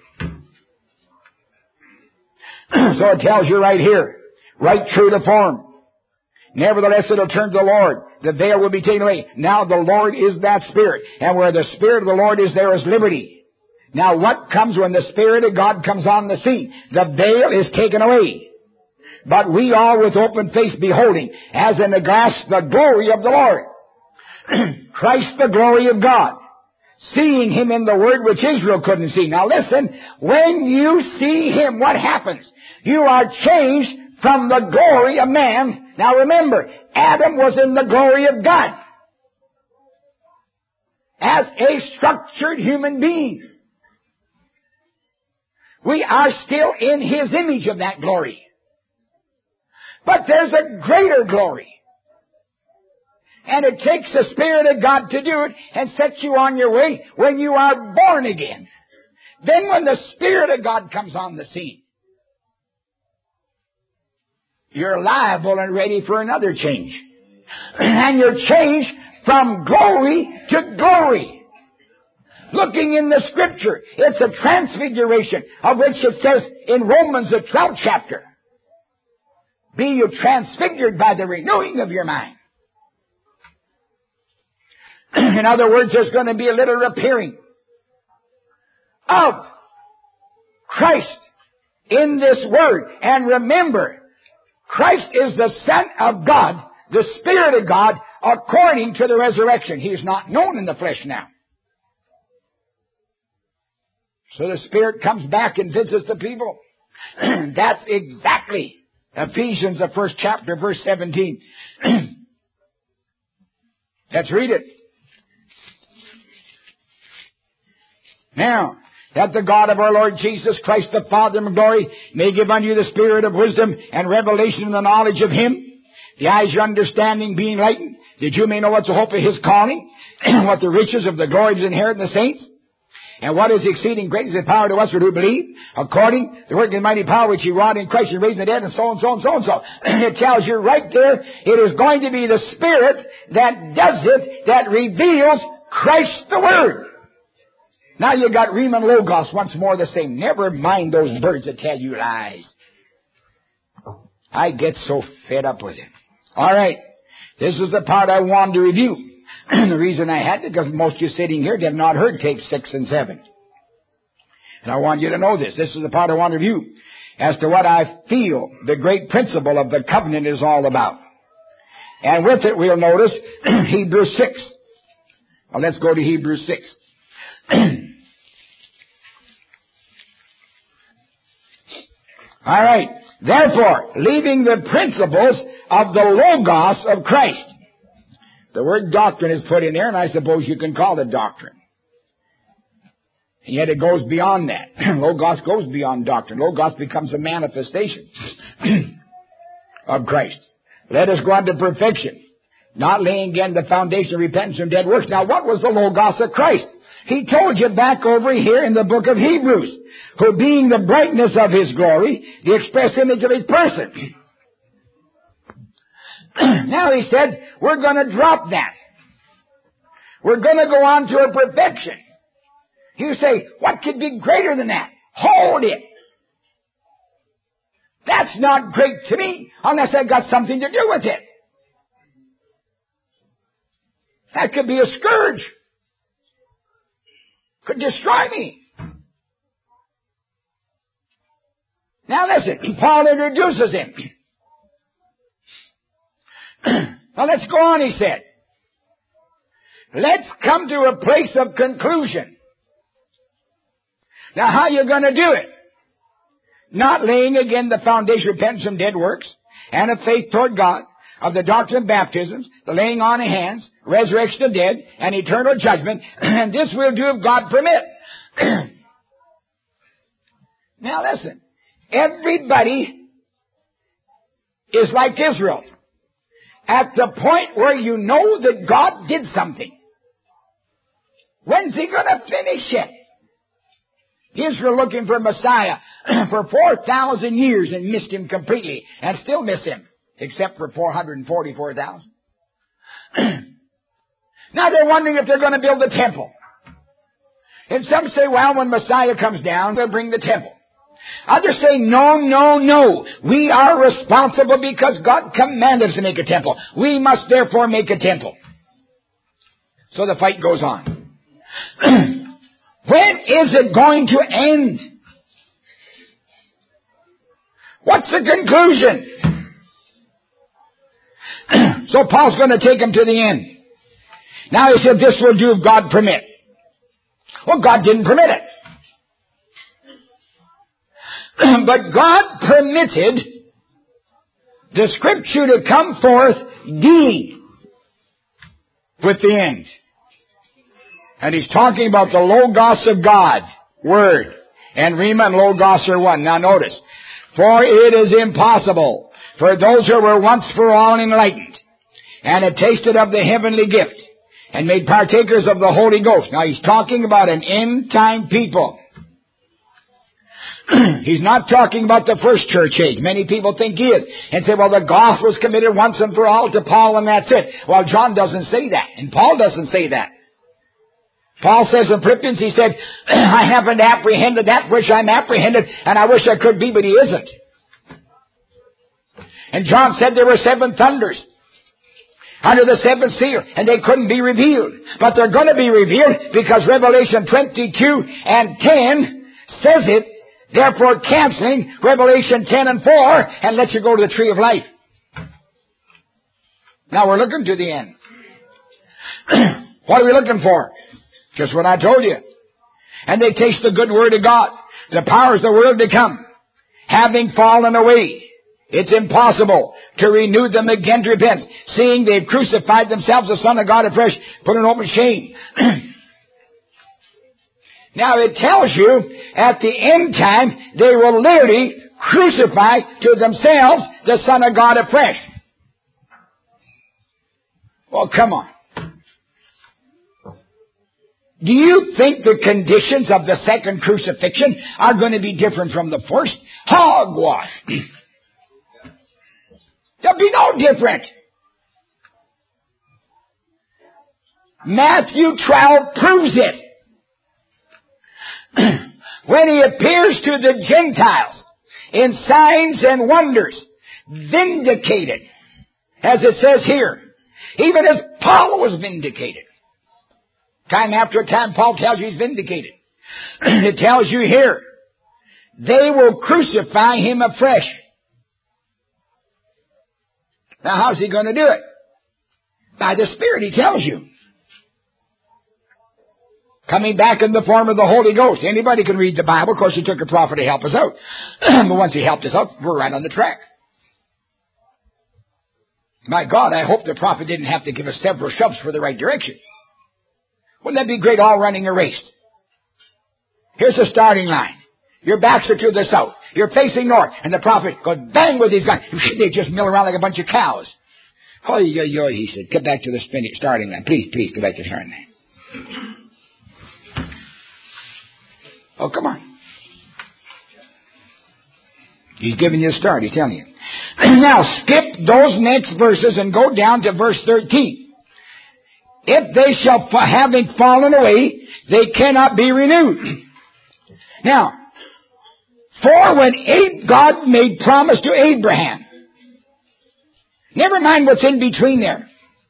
So it tells you right here, right true to form. Nevertheless, it'll turn to the Lord. The veil will be taken away. Now the Lord is that Spirit. And where the Spirit of the Lord is, there is liberty. Now what comes when the Spirit of God comes on the scene? The veil is taken away. But we all with open face beholding, as in a glass, the glory of the Lord. Christ the glory of God. Seeing Him in the Word which Israel couldn't see. Now listen, when you see Him, what happens? You are changed from the glory of man. Now remember, Adam was in the glory of God as a structured human being. We are still in His image of that glory. But there's a greater glory. And it takes the Spirit of God to do it and set you on your way when you are born again. Then when the Spirit of God comes on the scene, you're liable and ready for another change. And you're changed from glory to glory. Looking in the Scripture, it's a transfiguration of which it says in Romans, the twelfth chapter, be you transfigured by the renewing of your mind. In other words, there's going to be a little appearing of Christ in this Word. And remember, Christ is the Son of God, the Spirit of God, according to the resurrection. He is not known in the flesh now. So the Spirit comes back and visits the people. That's exactly Ephesians, the first chapter, verse seventeen. Let's read it. Now, that the God of our Lord Jesus Christ, the Father of glory, may give unto you the spirit of wisdom and revelation in the knowledge of Him, the eyes of your understanding being enlightened, that you may know what's the hope of His calling, what the riches of the glory of His inheritance in the saints, and what is the exceeding greatness of power to us who believe, according to the working of mighty power which He wrought in Christ and raised the dead, and so and so and so and so. It tells you right there, it is going to be the Spirit that does it, that reveals Christ the Word. Now you got Riemann Logos once more the same. Never mind those birds that tell you lies. I get so fed up with it. All right. This is the part I wanted to review. The reason I had it, because most of you sitting here have not heard tape six and seven. And I want you to know this. This is the part I want to review as to what I feel the great principle of the covenant is all about. And with it we'll notice Hebrews six. Well, let's go to Hebrews six. All right. Therefore, leaving the principles of the Logos of Christ. The word doctrine is put in there, and I suppose you can call it doctrine. And yet it goes beyond that. Logos goes beyond doctrine. Logos becomes a manifestation of Christ. Let us go on to perfection, not laying again the foundation of repentance from dead works. Now, what was the Logos of Christ? He told you back over here in the book of Hebrews, who being the brightness of His glory, the express image of His person. Now he said, we're going to drop that. We're going to go on to a perfection. You say, what could be greater than that? Hold it. That's not great to me unless I got something to do with it. That could be a scourge. Could destroy me. Now listen, Paul introduces him. Now let's go on, he said. Let's come to a place of conclusion. Now how are you going to do it? Not laying again the foundation of repentance from dead works, and of faith toward God, of the doctrine of baptisms, the laying on of hands, resurrection of dead, and eternal judgment, and this we'll do if God permit. Now listen, everybody is like Israel. At the point where you know that God did something. When's He going to finish it? Israel looking for Messiah for four thousand years and missed Him completely, and still miss Him, except for four hundred forty-four thousand. Now they're wondering if they're going to build the temple. And some say, well, when Messiah comes down, they'll bring the temple. Others say, no, no, no. We are responsible because God commanded us to make a temple. We must therefore make a temple. So the fight goes on. When is it going to end? What's the conclusion? So Paul's going to take him to the end. Now he said, this will do if God permit. Well, God didn't permit it. But God permitted the Scripture to come forth dealing with the end. And he's talking about the Logos of God, Word. And Rhema and Logos are one. Now notice, for it is impossible for those who were once for all enlightened, and had tasted of the heavenly gift, and made partakers of the Holy Ghost. Now he's talking about an end-time people. He's not talking about the first church age. Many people think he is. And say, well, the gospel was committed once and for all to Paul and that's it. Well, John doesn't say that. And Paul doesn't say that. Paul says in Philippians, he said, I haven't apprehended that which I'm apprehended, and I wish I could be, but he isn't. And John said there were seven thunders. under the seventh seal, and they couldn't be revealed. But they're going to be revealed because Revelation twenty-two and ten says it, therefore canceling Revelation ten and four and lets you go to the tree of life. Now we're looking to the end. What are we looking for? Just what I told you. And they taste the good word of God. The powers of the world to come, having fallen away. It's impossible to renew them again to repent, seeing they've crucified themselves, the Son of God afresh, put in open shame. Now it tells you, at the end time, they will literally crucify to themselves the Son of God afresh. Well, come on. Do you think the conditions of the second crucifixion are going to be different from the first? Hogwash. There'll be no different. Matthew twelve proves it. When he appears to the Gentiles in signs and wonders, vindicated, as it says here, even as Paul was vindicated. Time after time, Paul tells you he's vindicated. It tells you here, they will crucify him afresh. Now, how's he going to do it? By the Spirit, he tells you. Coming back in the form of the Holy Ghost. Anybody can read the Bible. Of course, he took a prophet to help us out. But once he helped us out, we're right on the track. My God, I hope the prophet didn't have to give us several shoves for the right direction. Wouldn't that be great, all running a race? Here's the starting line. Your backs are to the south. You're facing north. And the prophet goes bang with his gun. They just mill around like a bunch of cows. Oh, yo, yo, he said, get back to the spinning, starting line. Please, please, get back to the starting line. Oh, come on. He's giving you a start, he's telling you. Now, skip those next verses and go down to verse thirteen. If they shall, having fallen away, they cannot be renewed. Now, for when God made promise to Abraham, never mind what's in between there.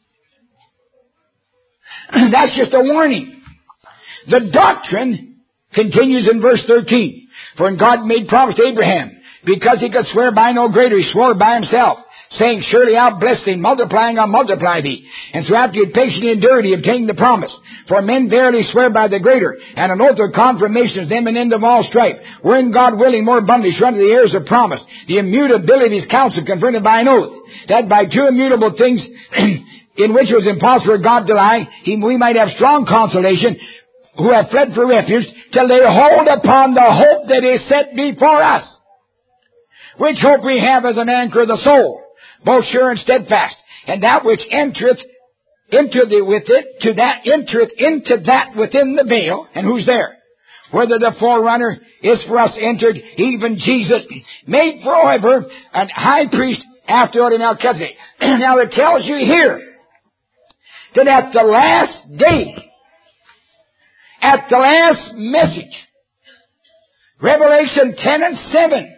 That's just a warning. The doctrine continues in verse thirteen. For when God made promise to Abraham, because he could swear by no greater, he swore by himself, saying, surely I'll bless thee, multiplying I'll multiply thee. And so after he had patiently endured, he obtained the promise. For men verily swear by the greater, and an oath of confirmation is them an end of all strife. Wherein God willing more abundantly shall unto the heirs of promise, the immutability of his counsel confirmed by an oath, that by two immutable things in which it was impossible for God to lie, he, we might have strong consolation, who have fled for refuge, till they hold upon the hope that is set before us. Which hope we have as an anchor of the soul, both sure and steadfast, and that which entereth into the with it, to that entereth into that within the veil, and who's there? Whether the forerunner is for us entered, even Jesus, made forever an high priest after the order of Melchizedek. Now it tells you here that at the last day, at the last message, Revelation ten and seven,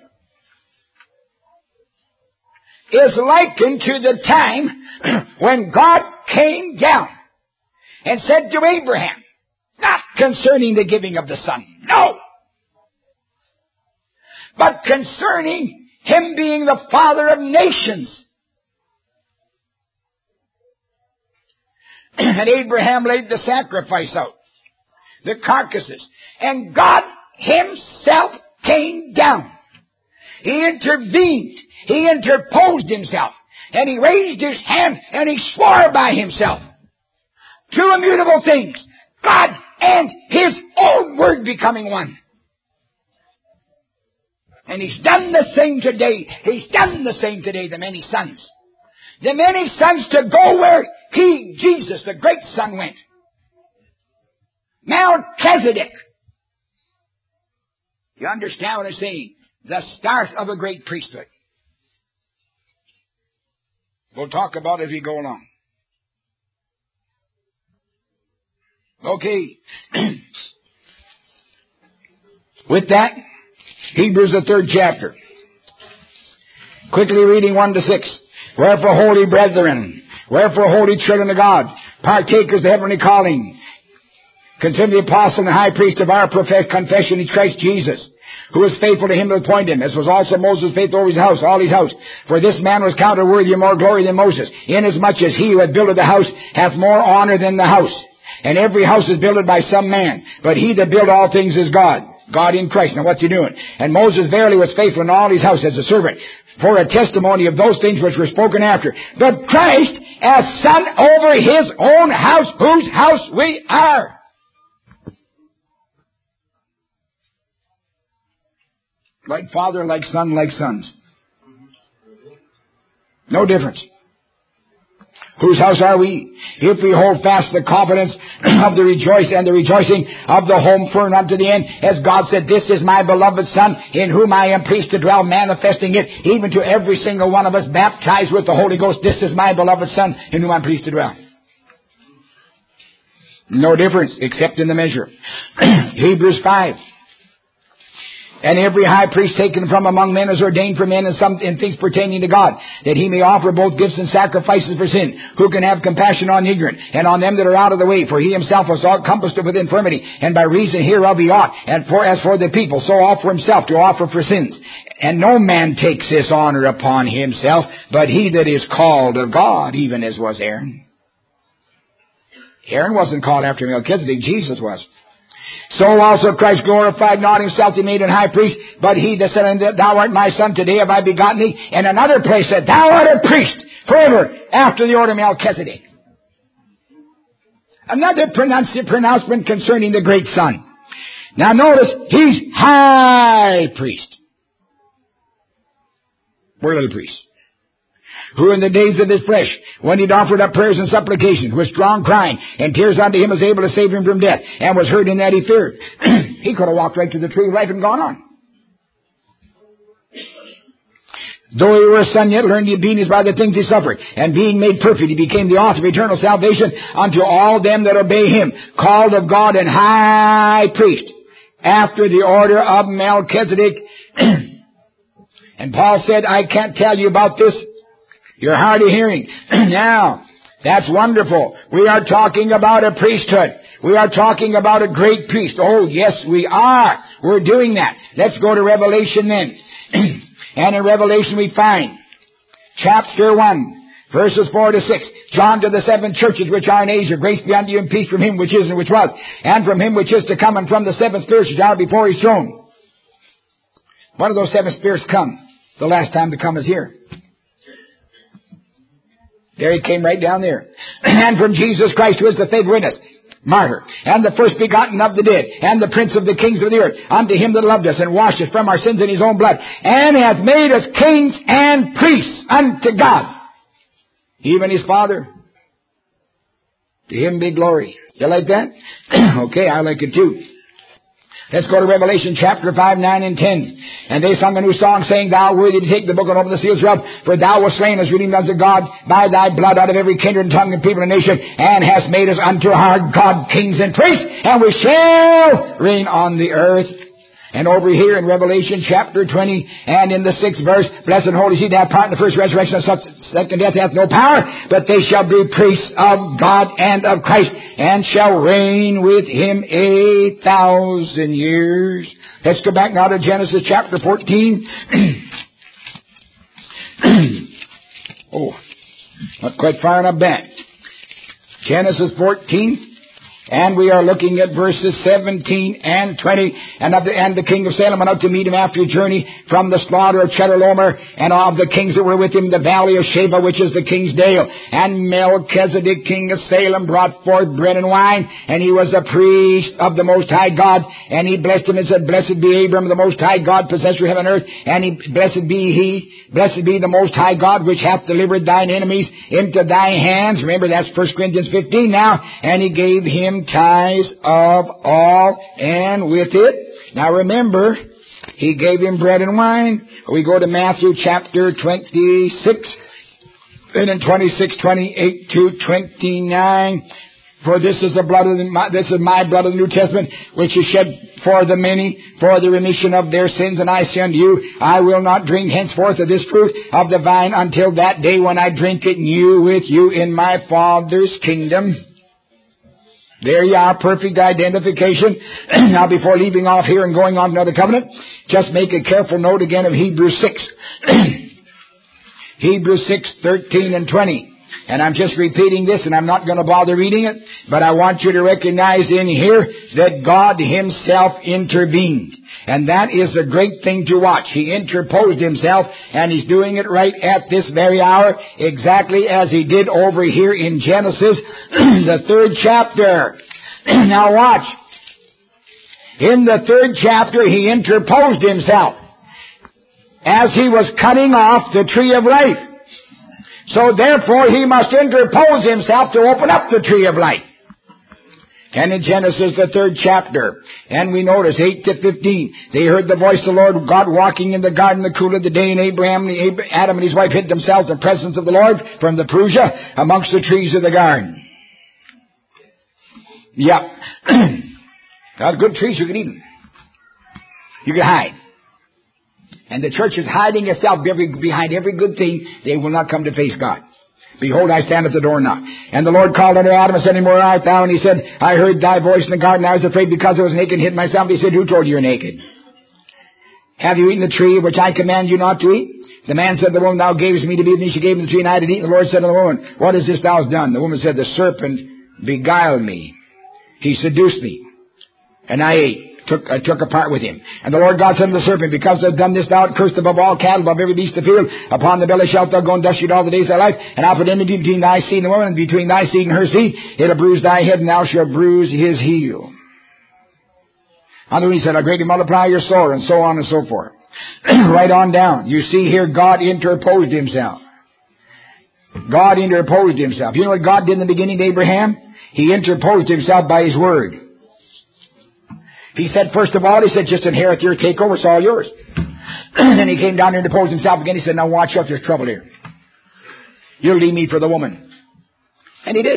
is likened to the time when God came down and said to Abraham, not concerning the giving of the Son, no, but concerning him being the father of nations. And Abraham laid the sacrifice out, the carcasses, and God himself came down. He intervened. He interposed himself. And he raised his hand and he swore by himself. Two immutable things. God and his own word becoming one. And he's done the same today. He's done the same today, the many sons. The many sons to go where he, Jesus, the great son, went. Melchizedek. You understand what I'm saying? The start of a great priesthood. We'll talk about it as we go along. Okay. With that, Hebrews the third chapter. Quickly reading one to six. Wherefore, holy brethren, Wherefore, holy children of God, partakers of the heavenly calling, consider the apostle and high priest of our professed confession is Christ Jesus, who was faithful to him that appointed him, as was also Moses faithful over his house, all his house. For this man was counted worthy of more glory than Moses, inasmuch as he who had builded the house hath more honor than the house. And every house is builded by some man, but he that built all things is God. God in Christ. Now what's he doing? And Moses verily was faithful in all his house as a servant, for a testimony of those things which were spoken after. But Christ as son over his own house, whose house we are. Like father, like son, like sons. No difference. Whose house are we? If we hold fast the confidence of the rejoice and the rejoicing of the home firm unto the end, as God said, this is my beloved Son, in whom I am pleased to dwell, manifesting it even to every single one of us baptized with the Holy Ghost. This is my beloved Son, in whom I'm pleased to dwell. No difference, except in the measure. Hebrews five. And every high priest taken from among men is ordained for men in some in things pertaining to God, that he may offer both gifts and sacrifices for sin, who can have compassion on the ignorant, and on them that are out of the way. For he himself was all compassed with infirmity, and by reason hereof he ought, and for as for the people, so offer himself to offer for sins. And no man takes this honor upon himself, but he that is called of God, even as was Aaron. Aaron wasn't called after Melchizedek, Jesus was. So also Christ glorified not himself to be made an high priest, but he that said, thou art my son, today have I begotten thee. And another place said, thou art a priest forever after the order of Melchizedek. Another pronouncement concerning the great Son. Now notice, he's high priest. We're little priests. Who in the days of his flesh, when he'd offered up prayers and supplications, with strong crying and tears unto him, was able to save him from death, and was heard in that he feared. He could have walked right to the tree of life and gone on. Though he were a son, yet learned the obedience by the things he suffered. And being made perfect, he became the author of eternal salvation unto all them that obey him, called of God and high priest, after the order of Melchizedek. And Paul said, I can't tell you about this. You're hard of hearing. Now, that's wonderful. We are talking about a priesthood. We are talking about a great priest. Oh, yes, we are. We're doing that. Let's go to Revelation then. And in Revelation we find chapter one, verses four to six. John to the seven churches which are in Asia, grace be unto you and peace from him which is and which was, and from him which is to come, and from the seven spirits which are before his throne. One of those seven spirits come. The last time to come is here. There he came right down there. And from Jesus Christ, who is the faithful witness, martyr, and the first begotten of the dead, and the prince of the kings of the earth, unto him that loved us, and washed us from our sins in his own blood, and hath made us kings and priests unto God, even his Father. To him be glory. You like that? Okay, I like it too. Let's go to Revelation chapter five, nine, and ten. And they sung a new song, saying, Thou art worthy to take the book and open the seals thereof, for thou wast slain as redeemed unto God by thy blood out of every kindred and tongue and people and nation, and hast made us unto our God kings and priests, and we shall reign on the earth. And over here in Revelation chapter twenty, and in the sixth verse, blessed and holy is he that hath part in the first resurrection, of such second death hath no power, but they shall be priests of God and of Christ, and shall reign with him a thousand years. Let's go back now to Genesis chapter fourteen. Oh, not quite far enough back. Genesis fourteen. And we are looking at verses seventeen and twenty. And of the, and the king of Salem went out to meet him after a journey from the slaughter of Chedorlaomer, and of the kings that were with him, the valley of Sheba, which is the king's dale. And Melchizedek, king of Salem, brought forth bread and wine, and he was a priest of the Most High God. And he blessed him and said, Blessed be Abram, the Most High God, possessor of heaven and earth. And he, blessed be he, blessed be the Most High God, which hath delivered thine enemies into thy hands. Remember, that's First Corinthians fifteen now. And he gave him tithes of all, and with it, now remember, he gave him bread and wine. We go to Matthew chapter twenty-six, and in twenty-six, twenty-eight to twenty-nine, For this is the blood of the, my, this is my blood of the New Testament, which is shed for the many, for the remission of their sins. And I say unto you, I will not drink henceforth of this fruit of the vine until that day when I drink it new with you in my Father's kingdom. There you are, perfect identification. Now before leaving off here and going on to another covenant, just make a careful note again of Hebrews six. Hebrews six, thirteen and twenty. And I'm just repeating this, and I'm not going to bother reading it, but I want you to recognize in here that God Himself intervened. And that is a great thing to watch. He interposed Himself, and He's doing it right at this very hour, exactly as He did over here in Genesis, the third chapter. Now watch. In the third chapter, He interposed Himself as He was cutting off the tree of life. So therefore He must interpose Himself to open up the tree of life. And in Genesis, the third chapter, and we notice eight to fifteen, they heard the voice of the Lord God walking in the garden in the cool of the day, and Abraham, Adam and his wife hid themselves in the presence of the Lord from the Perusia amongst the trees of the garden. Yep. That's good trees, you can eat them. You can hide. And the church is hiding itself behind every good thing. They will not come to face God. Behold, I stand at the door and knock. And the Lord called unto Adam and said, Where art thou? And he said, I heard thy voice in the garden. I was afraid because I was naked and hid myself. He said, Who told you you're naked? Have you eaten the tree which I command you not to eat? The man said, The woman thou gavest me to eat, and she gave him the tree, and I did eat. And the Lord said to the woman, What is this thou hast done? The woman said, The serpent beguiled me. He seduced me. And I ate. Took, I took a part with him. And the Lord God said to the serpent, Because thou hast done this, thou art cursed above all cattle, above every beast of the field. Upon the belly shalt thou go, and dust eat all the days of thy life. And I'll put enmity between thy seed and the woman, and between thy seed and her seed. It'll bruise thy head, and thou shalt bruise his heel. And then he said, I'll greatly multiply your sore, and so on and so forth. Right on down. You see here, God interposed Himself. God interposed Himself. You know what God did in the beginning to Abraham? He interposed Himself by His word. He said, first of all, He said, just inherit your takeover, it's all yours. Then He came down and interposed Himself again. He said, now watch out, there's trouble here. You'll leave me for the woman. And He did.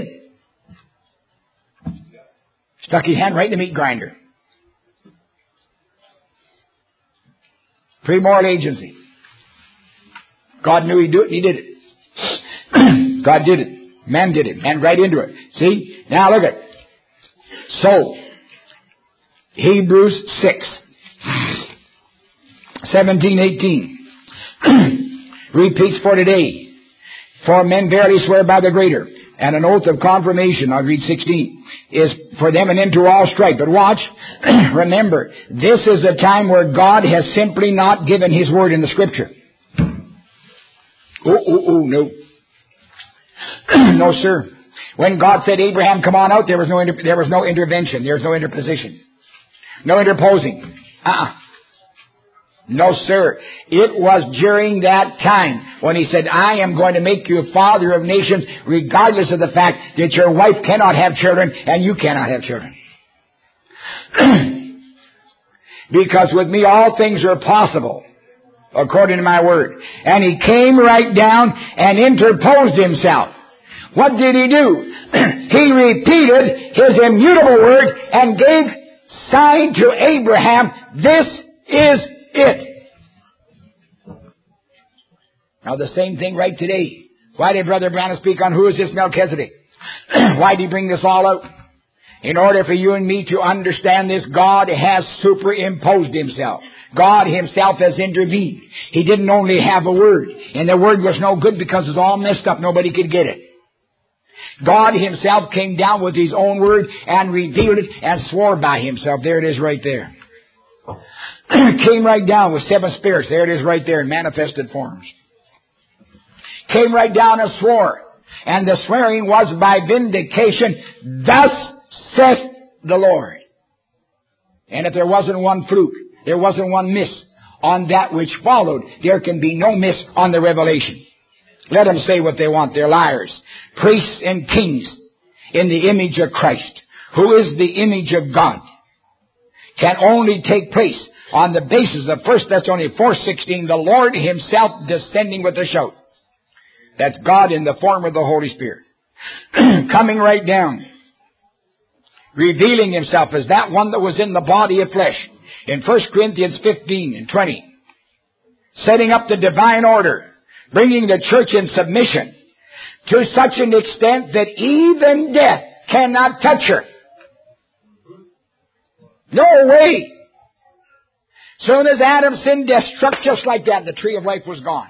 Stuck His hand right in the meat grinder. Pre-moral agency. God knew He'd do it, and He did it. God did it. Man did it. Man right into it. See? Now look at it. So, Hebrews six, seventeen, eighteen. Repeats for today. For men verily swear by the greater, and an oath of confirmation, I'll read sixteen, is for them an end to all strife. But watch, remember, this is a time where God has simply not given His word in the Scripture. Oh, oh, oh, no. No, sir. When God said, Abraham, come on out, there was no inter- there was no intervention. There was no interposition. No interposing. Uh-uh. No, sir. It was during that time when He said, I am going to make you a father of nations, regardless of the fact that your wife cannot have children and you cannot have children. Because with me all things are possible, according to my word. And He came right down and interposed Himself. What did He do? He repeated His immutable word and gave sign to Abraham, this is it. Now the same thing right today. Why did Brother Branham speak on who is this Melchizedek? Why did he bring this all out? In order for you and me to understand this, God has superimposed Himself. God Himself has intervened. He didn't only have a word, and the word was no good because it was all messed up. Nobody could get it. God Himself came down with His own word and revealed it and swore by Himself. There it is right there. Came right down with seven spirits. There it is right there in manifested forms. Came right down and swore. And the swearing was by vindication. Thus saith the Lord. And if there wasn't one fluke, there wasn't one miss on that which followed, there can be no miss on the revelation. Let them say what they want. They're liars. Priests and kings in the image of Christ, who is the image of God, can only take place on the basis of First Thessalonians four sixteen, the Lord Himself descending with a shout. That's God in the form of the Holy Spirit. Coming right down. revealing himself as that one that was in the body of flesh. In First Corinthians fifteen and twenty, setting up the divine order, bringing the church in submission to such an extent that even death cannot touch her. No way. Soon as Adam sinned, death struck just like that. The tree of life was gone.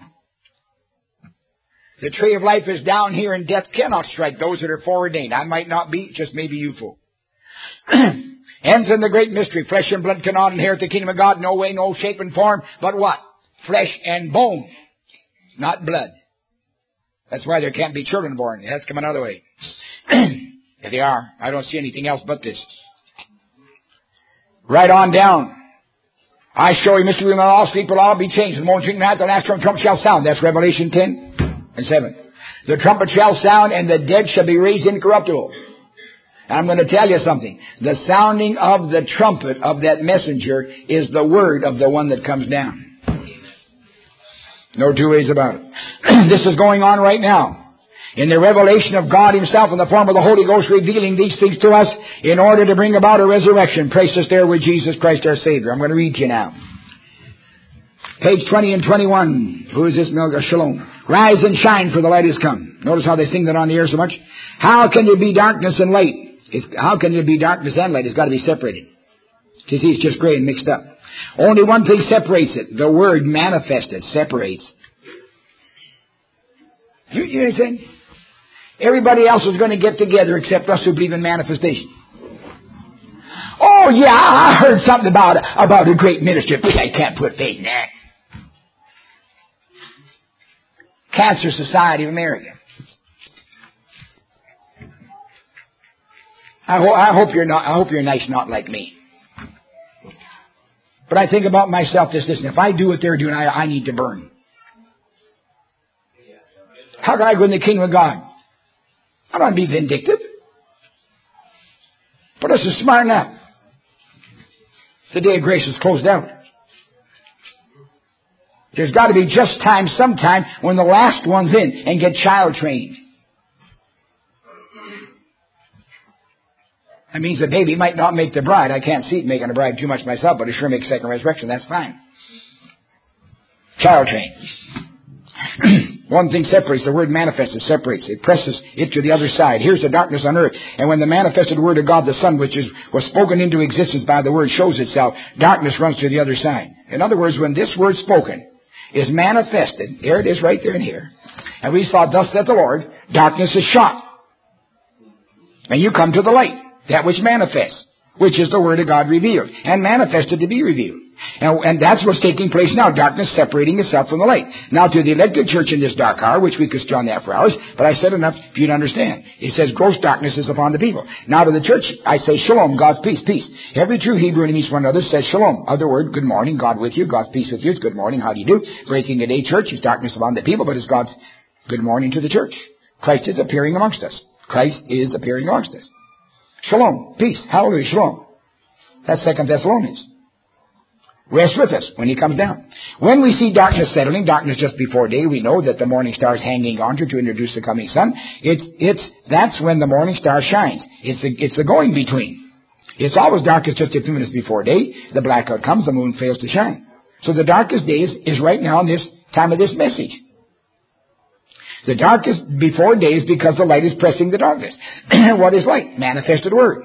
The tree of life is down here, and death cannot strike those that are foreordained. I might not be, just maybe you fool. Ends in the great mystery. Flesh and blood cannot inherit the kingdom of God. No way, no shape and form. But what? Flesh and bone, not blood. That's why there can't be children born. It has to come another way. If they are, I don't see anything else but this. Right on down. I show you mystery, when all sleep will all be changed. The moment drink night, the last trumpet shall sound. That's Revelation ten and seven. The trumpet shall sound, and the dead shall be raised incorruptible. And I'm going to tell you something. The sounding of the trumpet of that messenger is the word of the one that comes down. No two ways about it. This is going on right now. In the revelation of God himself in the form of the Holy Ghost revealing these things to us in order to bring about a resurrection. Place us there with Jesus Christ our Savior. I'm going to read to you now. Page twenty and twenty-one. Who is this? Melga Shalom. Rise and shine, for the light is come. Notice how they sing that on the air so much. How can there be darkness and light? It's, how can there be darkness and light? It's got to be separated. You see, it's just gray and mixed up. Only one thing separates it. The word manifested separates. You, you understand? Everybody else is going to get together except us who believe in manifestation. Oh, yeah, I heard something about, about a great minister. I can't put faith in that. Cancer Society of America. I, ho- I hope you're not. I hope you're nice, not like me. But I think about myself this, this, and if I do what they're doing, I, I need to burn. How can I go in the kingdom of God? I don't want to be vindictive. But this is smart enough. The day of grace is closed out. There's got to be just time, sometime, when the last one's in and get child trained. That means the baby might not make the bride. I can't see it making a bride too much myself, but it sure makes second resurrection. That's fine. Child trained. One thing separates. The word manifested separates. It presses it to the other side. Here's the darkness on earth. And when the manifested word of God, the Son, which is, was spoken into existence by the word, shows itself, darkness runs to the other side. In other words, when this word spoken is manifested, there it is right there and here, and we saw, thus saith the Lord, darkness is shot. And you come to the light, that which manifests, which is the word of God revealed, and manifested to be revealed. And, and that's what's taking place now, darkness separating itself from the light. Now to the elected church in this dark hour, which we could stay on that for hours, but I said enough for you to understand. It says gross darkness is upon the people. Now to the church, I say shalom, God's peace, peace. Every true Hebrew and meets one another says shalom. Other word, good morning, God with you, God's peace with you. It's good morning, how do you do? Breaking a day church is darkness upon the people, but it's God's good morning to the church. Christ is appearing amongst us. Christ is appearing amongst us. Shalom, peace, hallelujah, shalom. That's Second Thessalonians. Rest with us when he comes down. When we see darkness settling, darkness just before day, we know that the morning star is hanging on to to introduce the coming sun. It's, it's, that's when the morning star shines. It's the, it's the going between. It's always darkest just a few minutes before day. The blackout comes, the moon fails to shine. So the darkest day is, is right now in this time of this message. The darkest before day is because the light is pressing the darkness. What is light? Manifested word.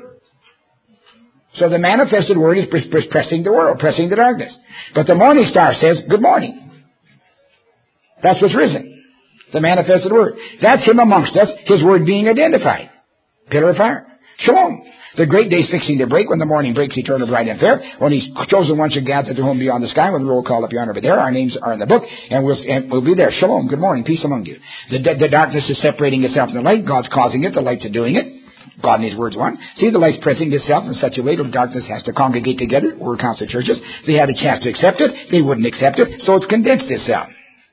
So the manifested word is pressing the world, pressing the darkness. But the morning star says, good morning. That's what's risen. The manifested word. That's him amongst us, his word being identified. Pillar of fire. Shalom. The great day is fixing to break. When the morning breaks, eternal, bright and fair. When his chosen ones are gathered to home beyond the sky, when the roll call up yonder over there, our names are in the book, and we'll, and we'll be there. Shalom. Good morning. Peace among you. The, the darkness is separating itself from the light. God's causing it. The lights are doing it. God in his words one. See, the light's pressing itself in such a way that darkness has to congregate together. Word council churches. They had a chance to accept it. They wouldn't accept it. So it's condensed itself.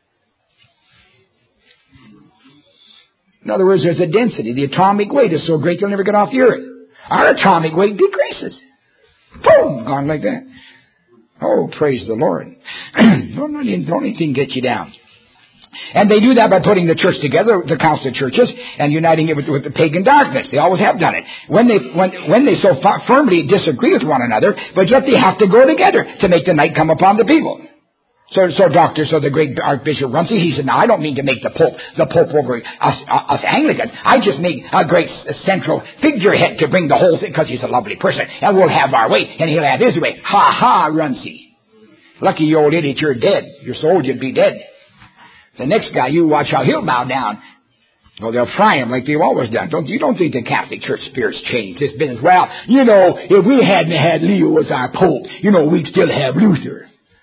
In other words, there's a density. The atomic weight is so great you'll never get off the earth. Our atomic weight decreases. Boom! Gone like that. Oh, praise the Lord. Don't let anything get you down. And they do that by putting the church together, the council of churches, and uniting it with, with the pagan darkness. They always have done it. When they when when they so far, firmly disagree with one another, but yet they have to go together to make the night come upon the people. So, so Doctor, so the great Archbishop Runcie, he said, now I don't mean to make the Pope, the Pope over us, us Anglicans. I just make a great central figurehead to bring the whole thing, because he's a lovely person, and we'll have our way, and he'll have his way. Ha ha, Runcie. Lucky you old idiot, you're dead. You're so old you'd be dead. The next guy, you watch how he'll bow down. Well, they'll fry him like they've always done. Don't you don't think the Catholic Church spirit's changed this business? Well, you know, if we hadn't had Leo as our Pope, you know, we'd still have Luther.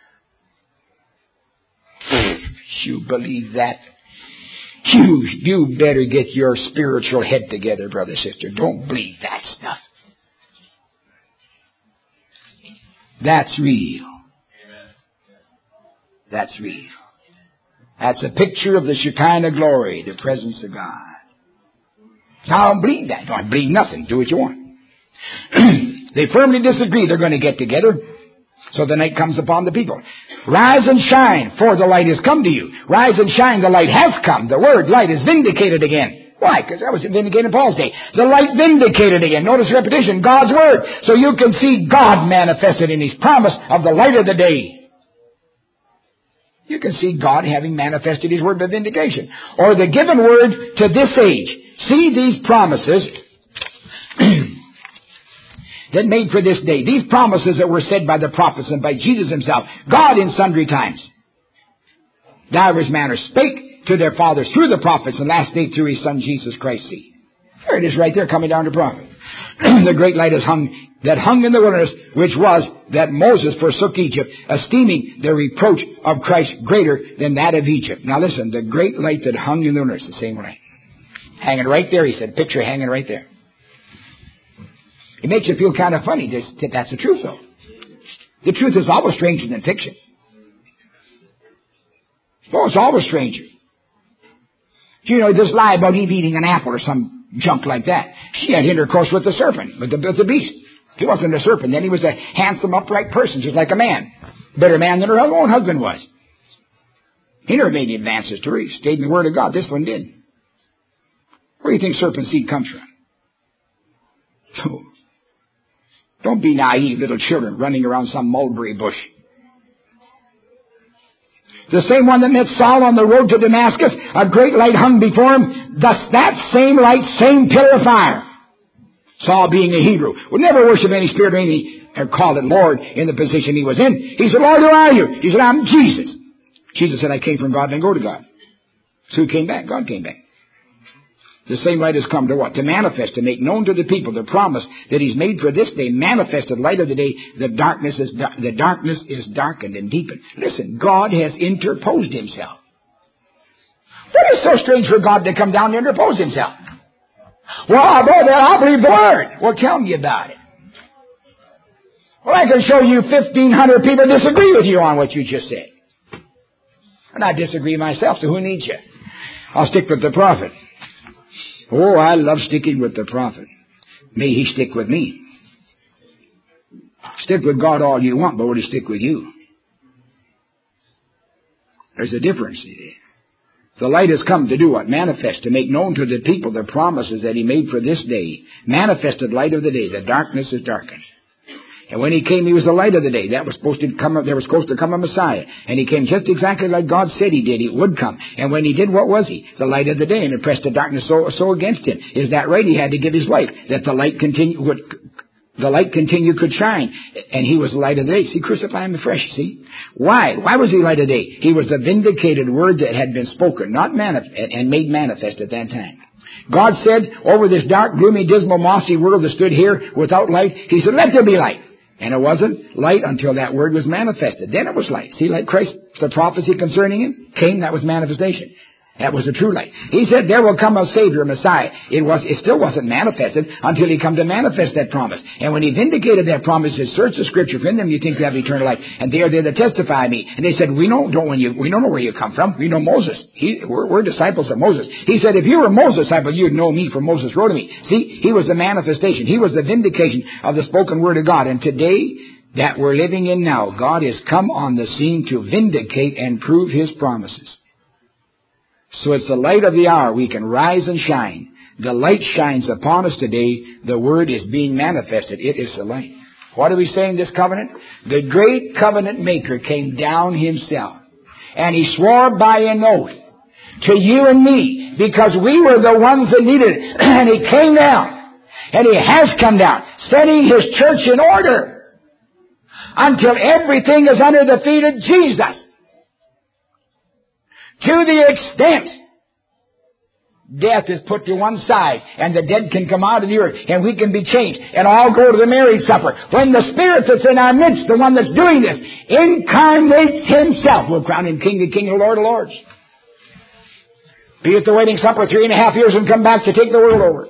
You believe that? You, you better get your spiritual head together, brother, sister. Don't believe that stuff. That's real. That's real. That's a picture of the Shekinah glory, the presence of God. I don't believe that. Don't believe nothing. Do what you want. They firmly disagree. They're going to get together. So the night comes upon the people. Rise and shine, for the light has come to you. Rise and shine, the light has come. The word light is vindicated again. Why? Because that was vindicated in Paul's day. The light vindicated again. Notice repetition. God's word. So you can see God manifested in His promise of the light of the day. You can see God having manifested His word by vindication. Or the given word to this age. See these promises that made for this day. These promises that were said by the prophets and by Jesus Himself. God in sundry times, divers manners, spake to their fathers through the prophets, and last day through His Son Jesus Christ. See, there it is right there coming down to prophet. The great light is hung, that hung in the wilderness, which was that Moses forsook Egypt, esteeming the reproach of Christ greater than that of Egypt. Now listen, the great light that hung in the wilderness, the same light. Hanging right there, he said, picture hanging right there. It makes you feel kind of funny. That's the truth, though. The truth is always stranger than fiction. Oh, it's always stranger. You know, this lie about Eve eating an apple or some junk like that. She had intercourse with the serpent, with the, with the beast. He wasn't a serpent. Then he was a handsome, upright person, just like a man. Better man than her own husband was. He never made any advances to her. He stayed in the Word of God. This one did. Where do you think serpent seed comes from? So, don't be naive little children running around some mulberry bush. The same one that met Saul on the road to Damascus, a great light hung before him. Thus that same light, same pillar of fire. Saul, being a Hebrew, would never worship any spirit or anything, or call it Lord in the position he was in. He said, Lord, who are you? He said, I'm Jesus. Jesus said, I came from God and go to God. So he came back. God came back. The same light has come to what? To manifest, to make known to the people the promise that He's made for this day, manifested light of the day. The darkness is the darkness is darkened and deepened. Listen, God has interposed Himself. What is so strange for God to come down and interpose Himself? Well, I'll go there. I'll believe the word. Well, tell me about it. Well, I can show you fifteen hundred people disagree with you on what you just said, and I disagree myself. So who needs you? I'll stick with the prophet. Oh, I love sticking with the prophet. May he stick with me. Stick with God all you want, but will He stick with you? There's a difference. The light has come to do what? Manifest, to make known to the people the promises that He made for this day. Manifested light of the day. The darkness is darkened. And when He came, He was the light of the day. That was supposed to come, there was supposed to come a Messiah. And He came just exactly like God said He did. He would come. And when He did, what was He? The light of the day. And it pressed the darkness so, so against Him. Is that right? He had to give His life. That the light continue, would, the light continue could shine. And He was the light of the day. See, crucify Him afresh, see? Why? Why was He light of the day? He was the vindicated word that had been spoken, not manif- and made manifest at that time. God said, over this dark, gloomy, dismal, mossy world that stood here without light, He said, let there be light. And it wasn't light until that word was manifested. Then it was light. See, like Christ, the prophecy concerning Him came, that was manifestation. That was the true light. He said there will come a Savior, a Messiah. It was, it still wasn't manifested until He come to manifest that promise. And when He vindicated that promise, He said, search the Scripture, for in them you think you have eternal life. And they are there that testify me. And they said, we don't, don't when you, we don't know where you come from. We know Moses. He, we're, we're disciples of Moses. He said, if you were Moses' disciple, you'd know me, for Moses wrote to me. See, He was the manifestation. He was the vindication of the spoken word of God. And today, that we're living in now, God has come on the scene to vindicate and prove His promises. So it's the light of the hour. We can rise and shine. The light shines upon us today. The Word is being manifested. It is the light. What do we say in this covenant? The great covenant maker came down himself. And he swore by an oath to you and me, because we were the ones that needed it. And he came down. And he has come down, setting his church in order until everything is under the feet of Jesus. To the extent death is put to one side and the dead can come out of the earth and we can be changed and all go to the marriage supper. When the Spirit that's in our midst, the one that's doing this, incarnates himself, we'll crown him King of Kings and Lord of Lords. Be at the wedding supper three and a half years and come back to take the world over.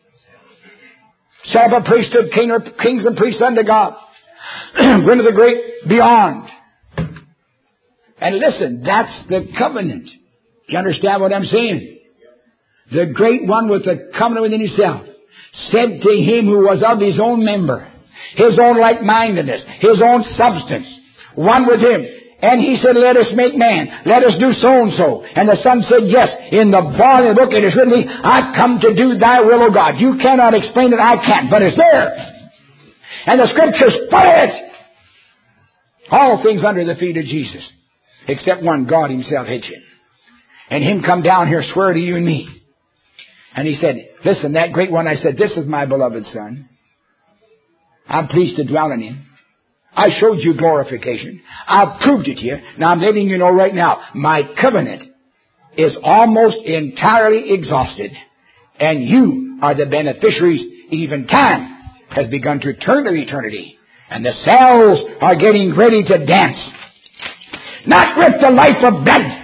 Set up a priesthood, king or kings and priests unto God. Go into the great beyond. And listen, that's the covenant. You understand what I'm saying? The great one with the covenant within himself said to him who was of his own member, his own like-mindedness, his own substance, one with him. And he said, let us make man. Let us do so and so. And the Son said, yes. In the volume of the book it is written, I've come to do thy will, O God. You cannot explain it, I can't, but it's there. And the Scriptures put it. All things under the feet of Jesus. Except one, God himself hid him. And him come down here, swear to you and me. And he said, listen, that great one, I said, this is my beloved Son. I'm pleased to dwell in him. I showed you glorification. I've proved it to you. Now I'm letting you know right now, my covenant is almost entirely exhausted. And you are the beneficiaries. Even time has begun to turn to eternity. And the cells are getting ready to dance. Not with the life of blood.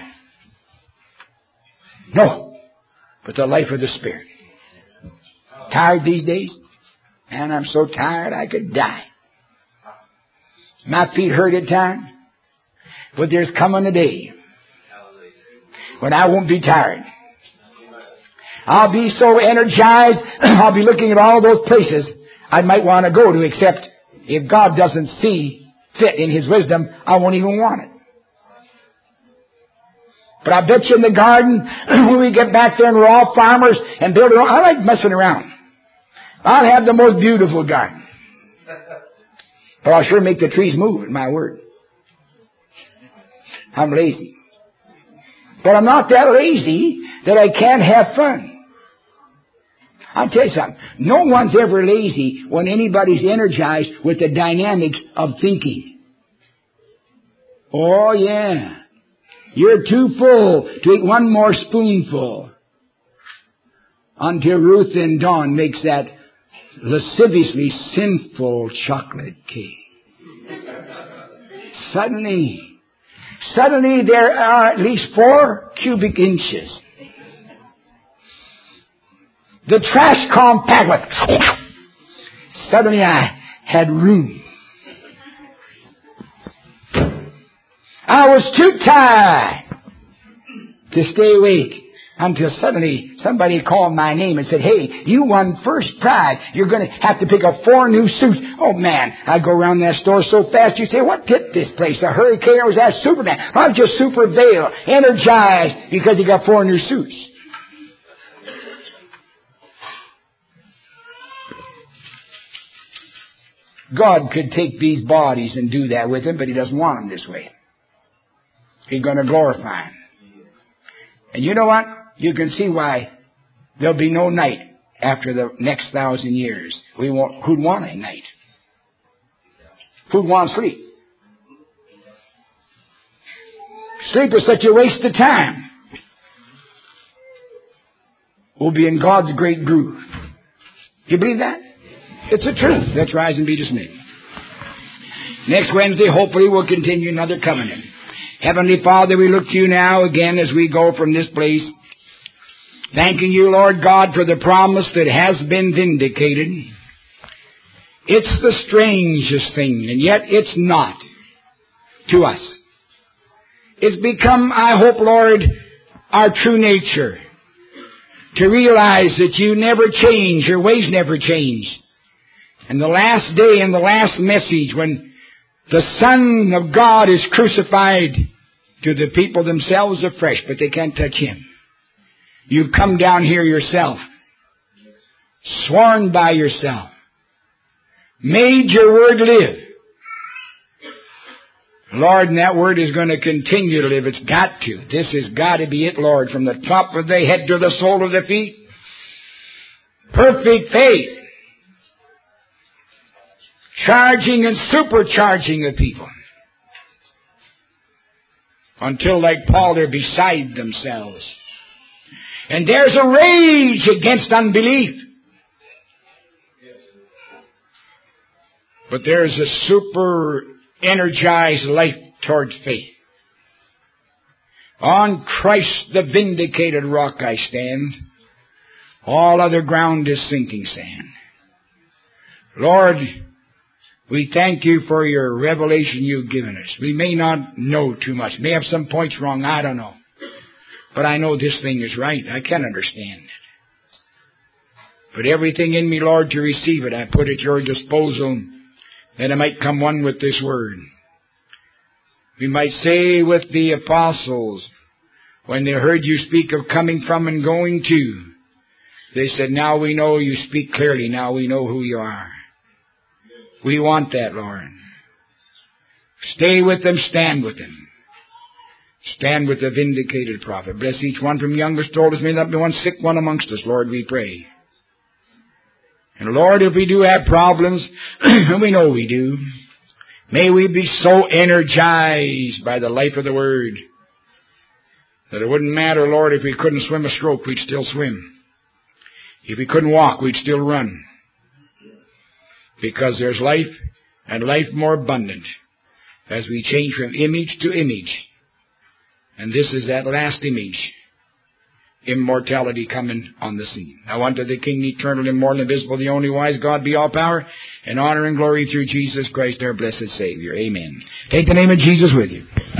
No, but the life of the Spirit. Tired these days? And I'm so tired I could die. My feet hurt at times. But there's coming a day when I won't be tired. I'll be so energized, I'll be looking at all those places I might want to go to, except if God doesn't see fit in His wisdom, I won't even want it. But I bet you in the garden, when we get back there and we're all farmers and build our own, I like messing around. I'll have the most beautiful garden. But I'll sure make the trees move, in my word. I'm lazy. But I'm not that lazy that I can't have fun. I'll tell you something. No one's ever lazy when anybody's energized with the dynamics of thinking. Oh, yeah. You're too full to eat one more spoonful until Ruth and Dawn makes that lasciviously sinful chocolate cake. Suddenly, suddenly there are at least four cubic inches. The trash compact with, suddenly I had room. I was too tired to stay awake until suddenly somebody called my name and said, hey, you won first prize. You're going to have to pick up four new suits. Oh, man, I go around that store so fast. You say, what hit this place? A hurricane or was that Superman? I'm just super veiled, energized because you got four new suits. God could take these bodies and do that with them, but He doesn't want them this way. He's going to glorify them. And you know what? You can see why there'll be no night after the next thousand years. We won't, who'd want a night? Who'd want sleep? Sleep is such a waste of time. We'll be in God's great groove. Do you believe that? It's the truth. Let's rise and be dismissed. Next Wednesday, hopefully, we'll continue another covenant. Heavenly Father, we look to You now again as we go from this place. Thanking You, Lord God, for the promise that has been vindicated. It's the strangest thing, and yet it's not to us. It's become, I hope, Lord, our true nature to realize that You never change, Your ways never change. And the last day and the last message when the Son of God is crucified, to the people themselves afresh, but they can't touch Him. You've come down here yourself, sworn by yourself, made your word live. Lord, and that word is going to continue to live. It's got to. This has got to be it, Lord, from the top of the head to the sole of the feet. Perfect faith. Charging and supercharging the people. Until, like Paul, they're beside themselves. And there's a rage against unbelief. But there's a super energized life towards faith. On Christ the vindicated rock I stand. All other ground is sinking sand. Lord, we thank you for your revelation you've given us. We may not know too much. May have some points wrong. I don't know. But I know this thing is right. I can understand it. But everything in me, Lord, to receive it, I put at your disposal, that I might come one with this word. We might say with the apostles, when they heard you speak of coming from and going to, they said, now we know you speak clearly. Now we know who you are. We want that, Lord. Stay with them, stand with them. Stand with the vindicated prophet. Bless each one from youngest to oldest. May not be one sick one amongst us, Lord, we pray. And Lord, if we do have problems, and we know we do, may we be so energized by the life of the Word that it wouldn't matter, Lord, if we couldn't swim a stroke, we'd still swim. If we couldn't walk, we'd still run. Because there's life, and life more abundant, as we change from image to image. And this is that last image. Immortality coming on the scene. Now unto the King, eternal, immortal, invisible, the only wise God, be all power and honor and glory through Jesus Christ, our blessed Savior. Amen. Take the name of Jesus with you.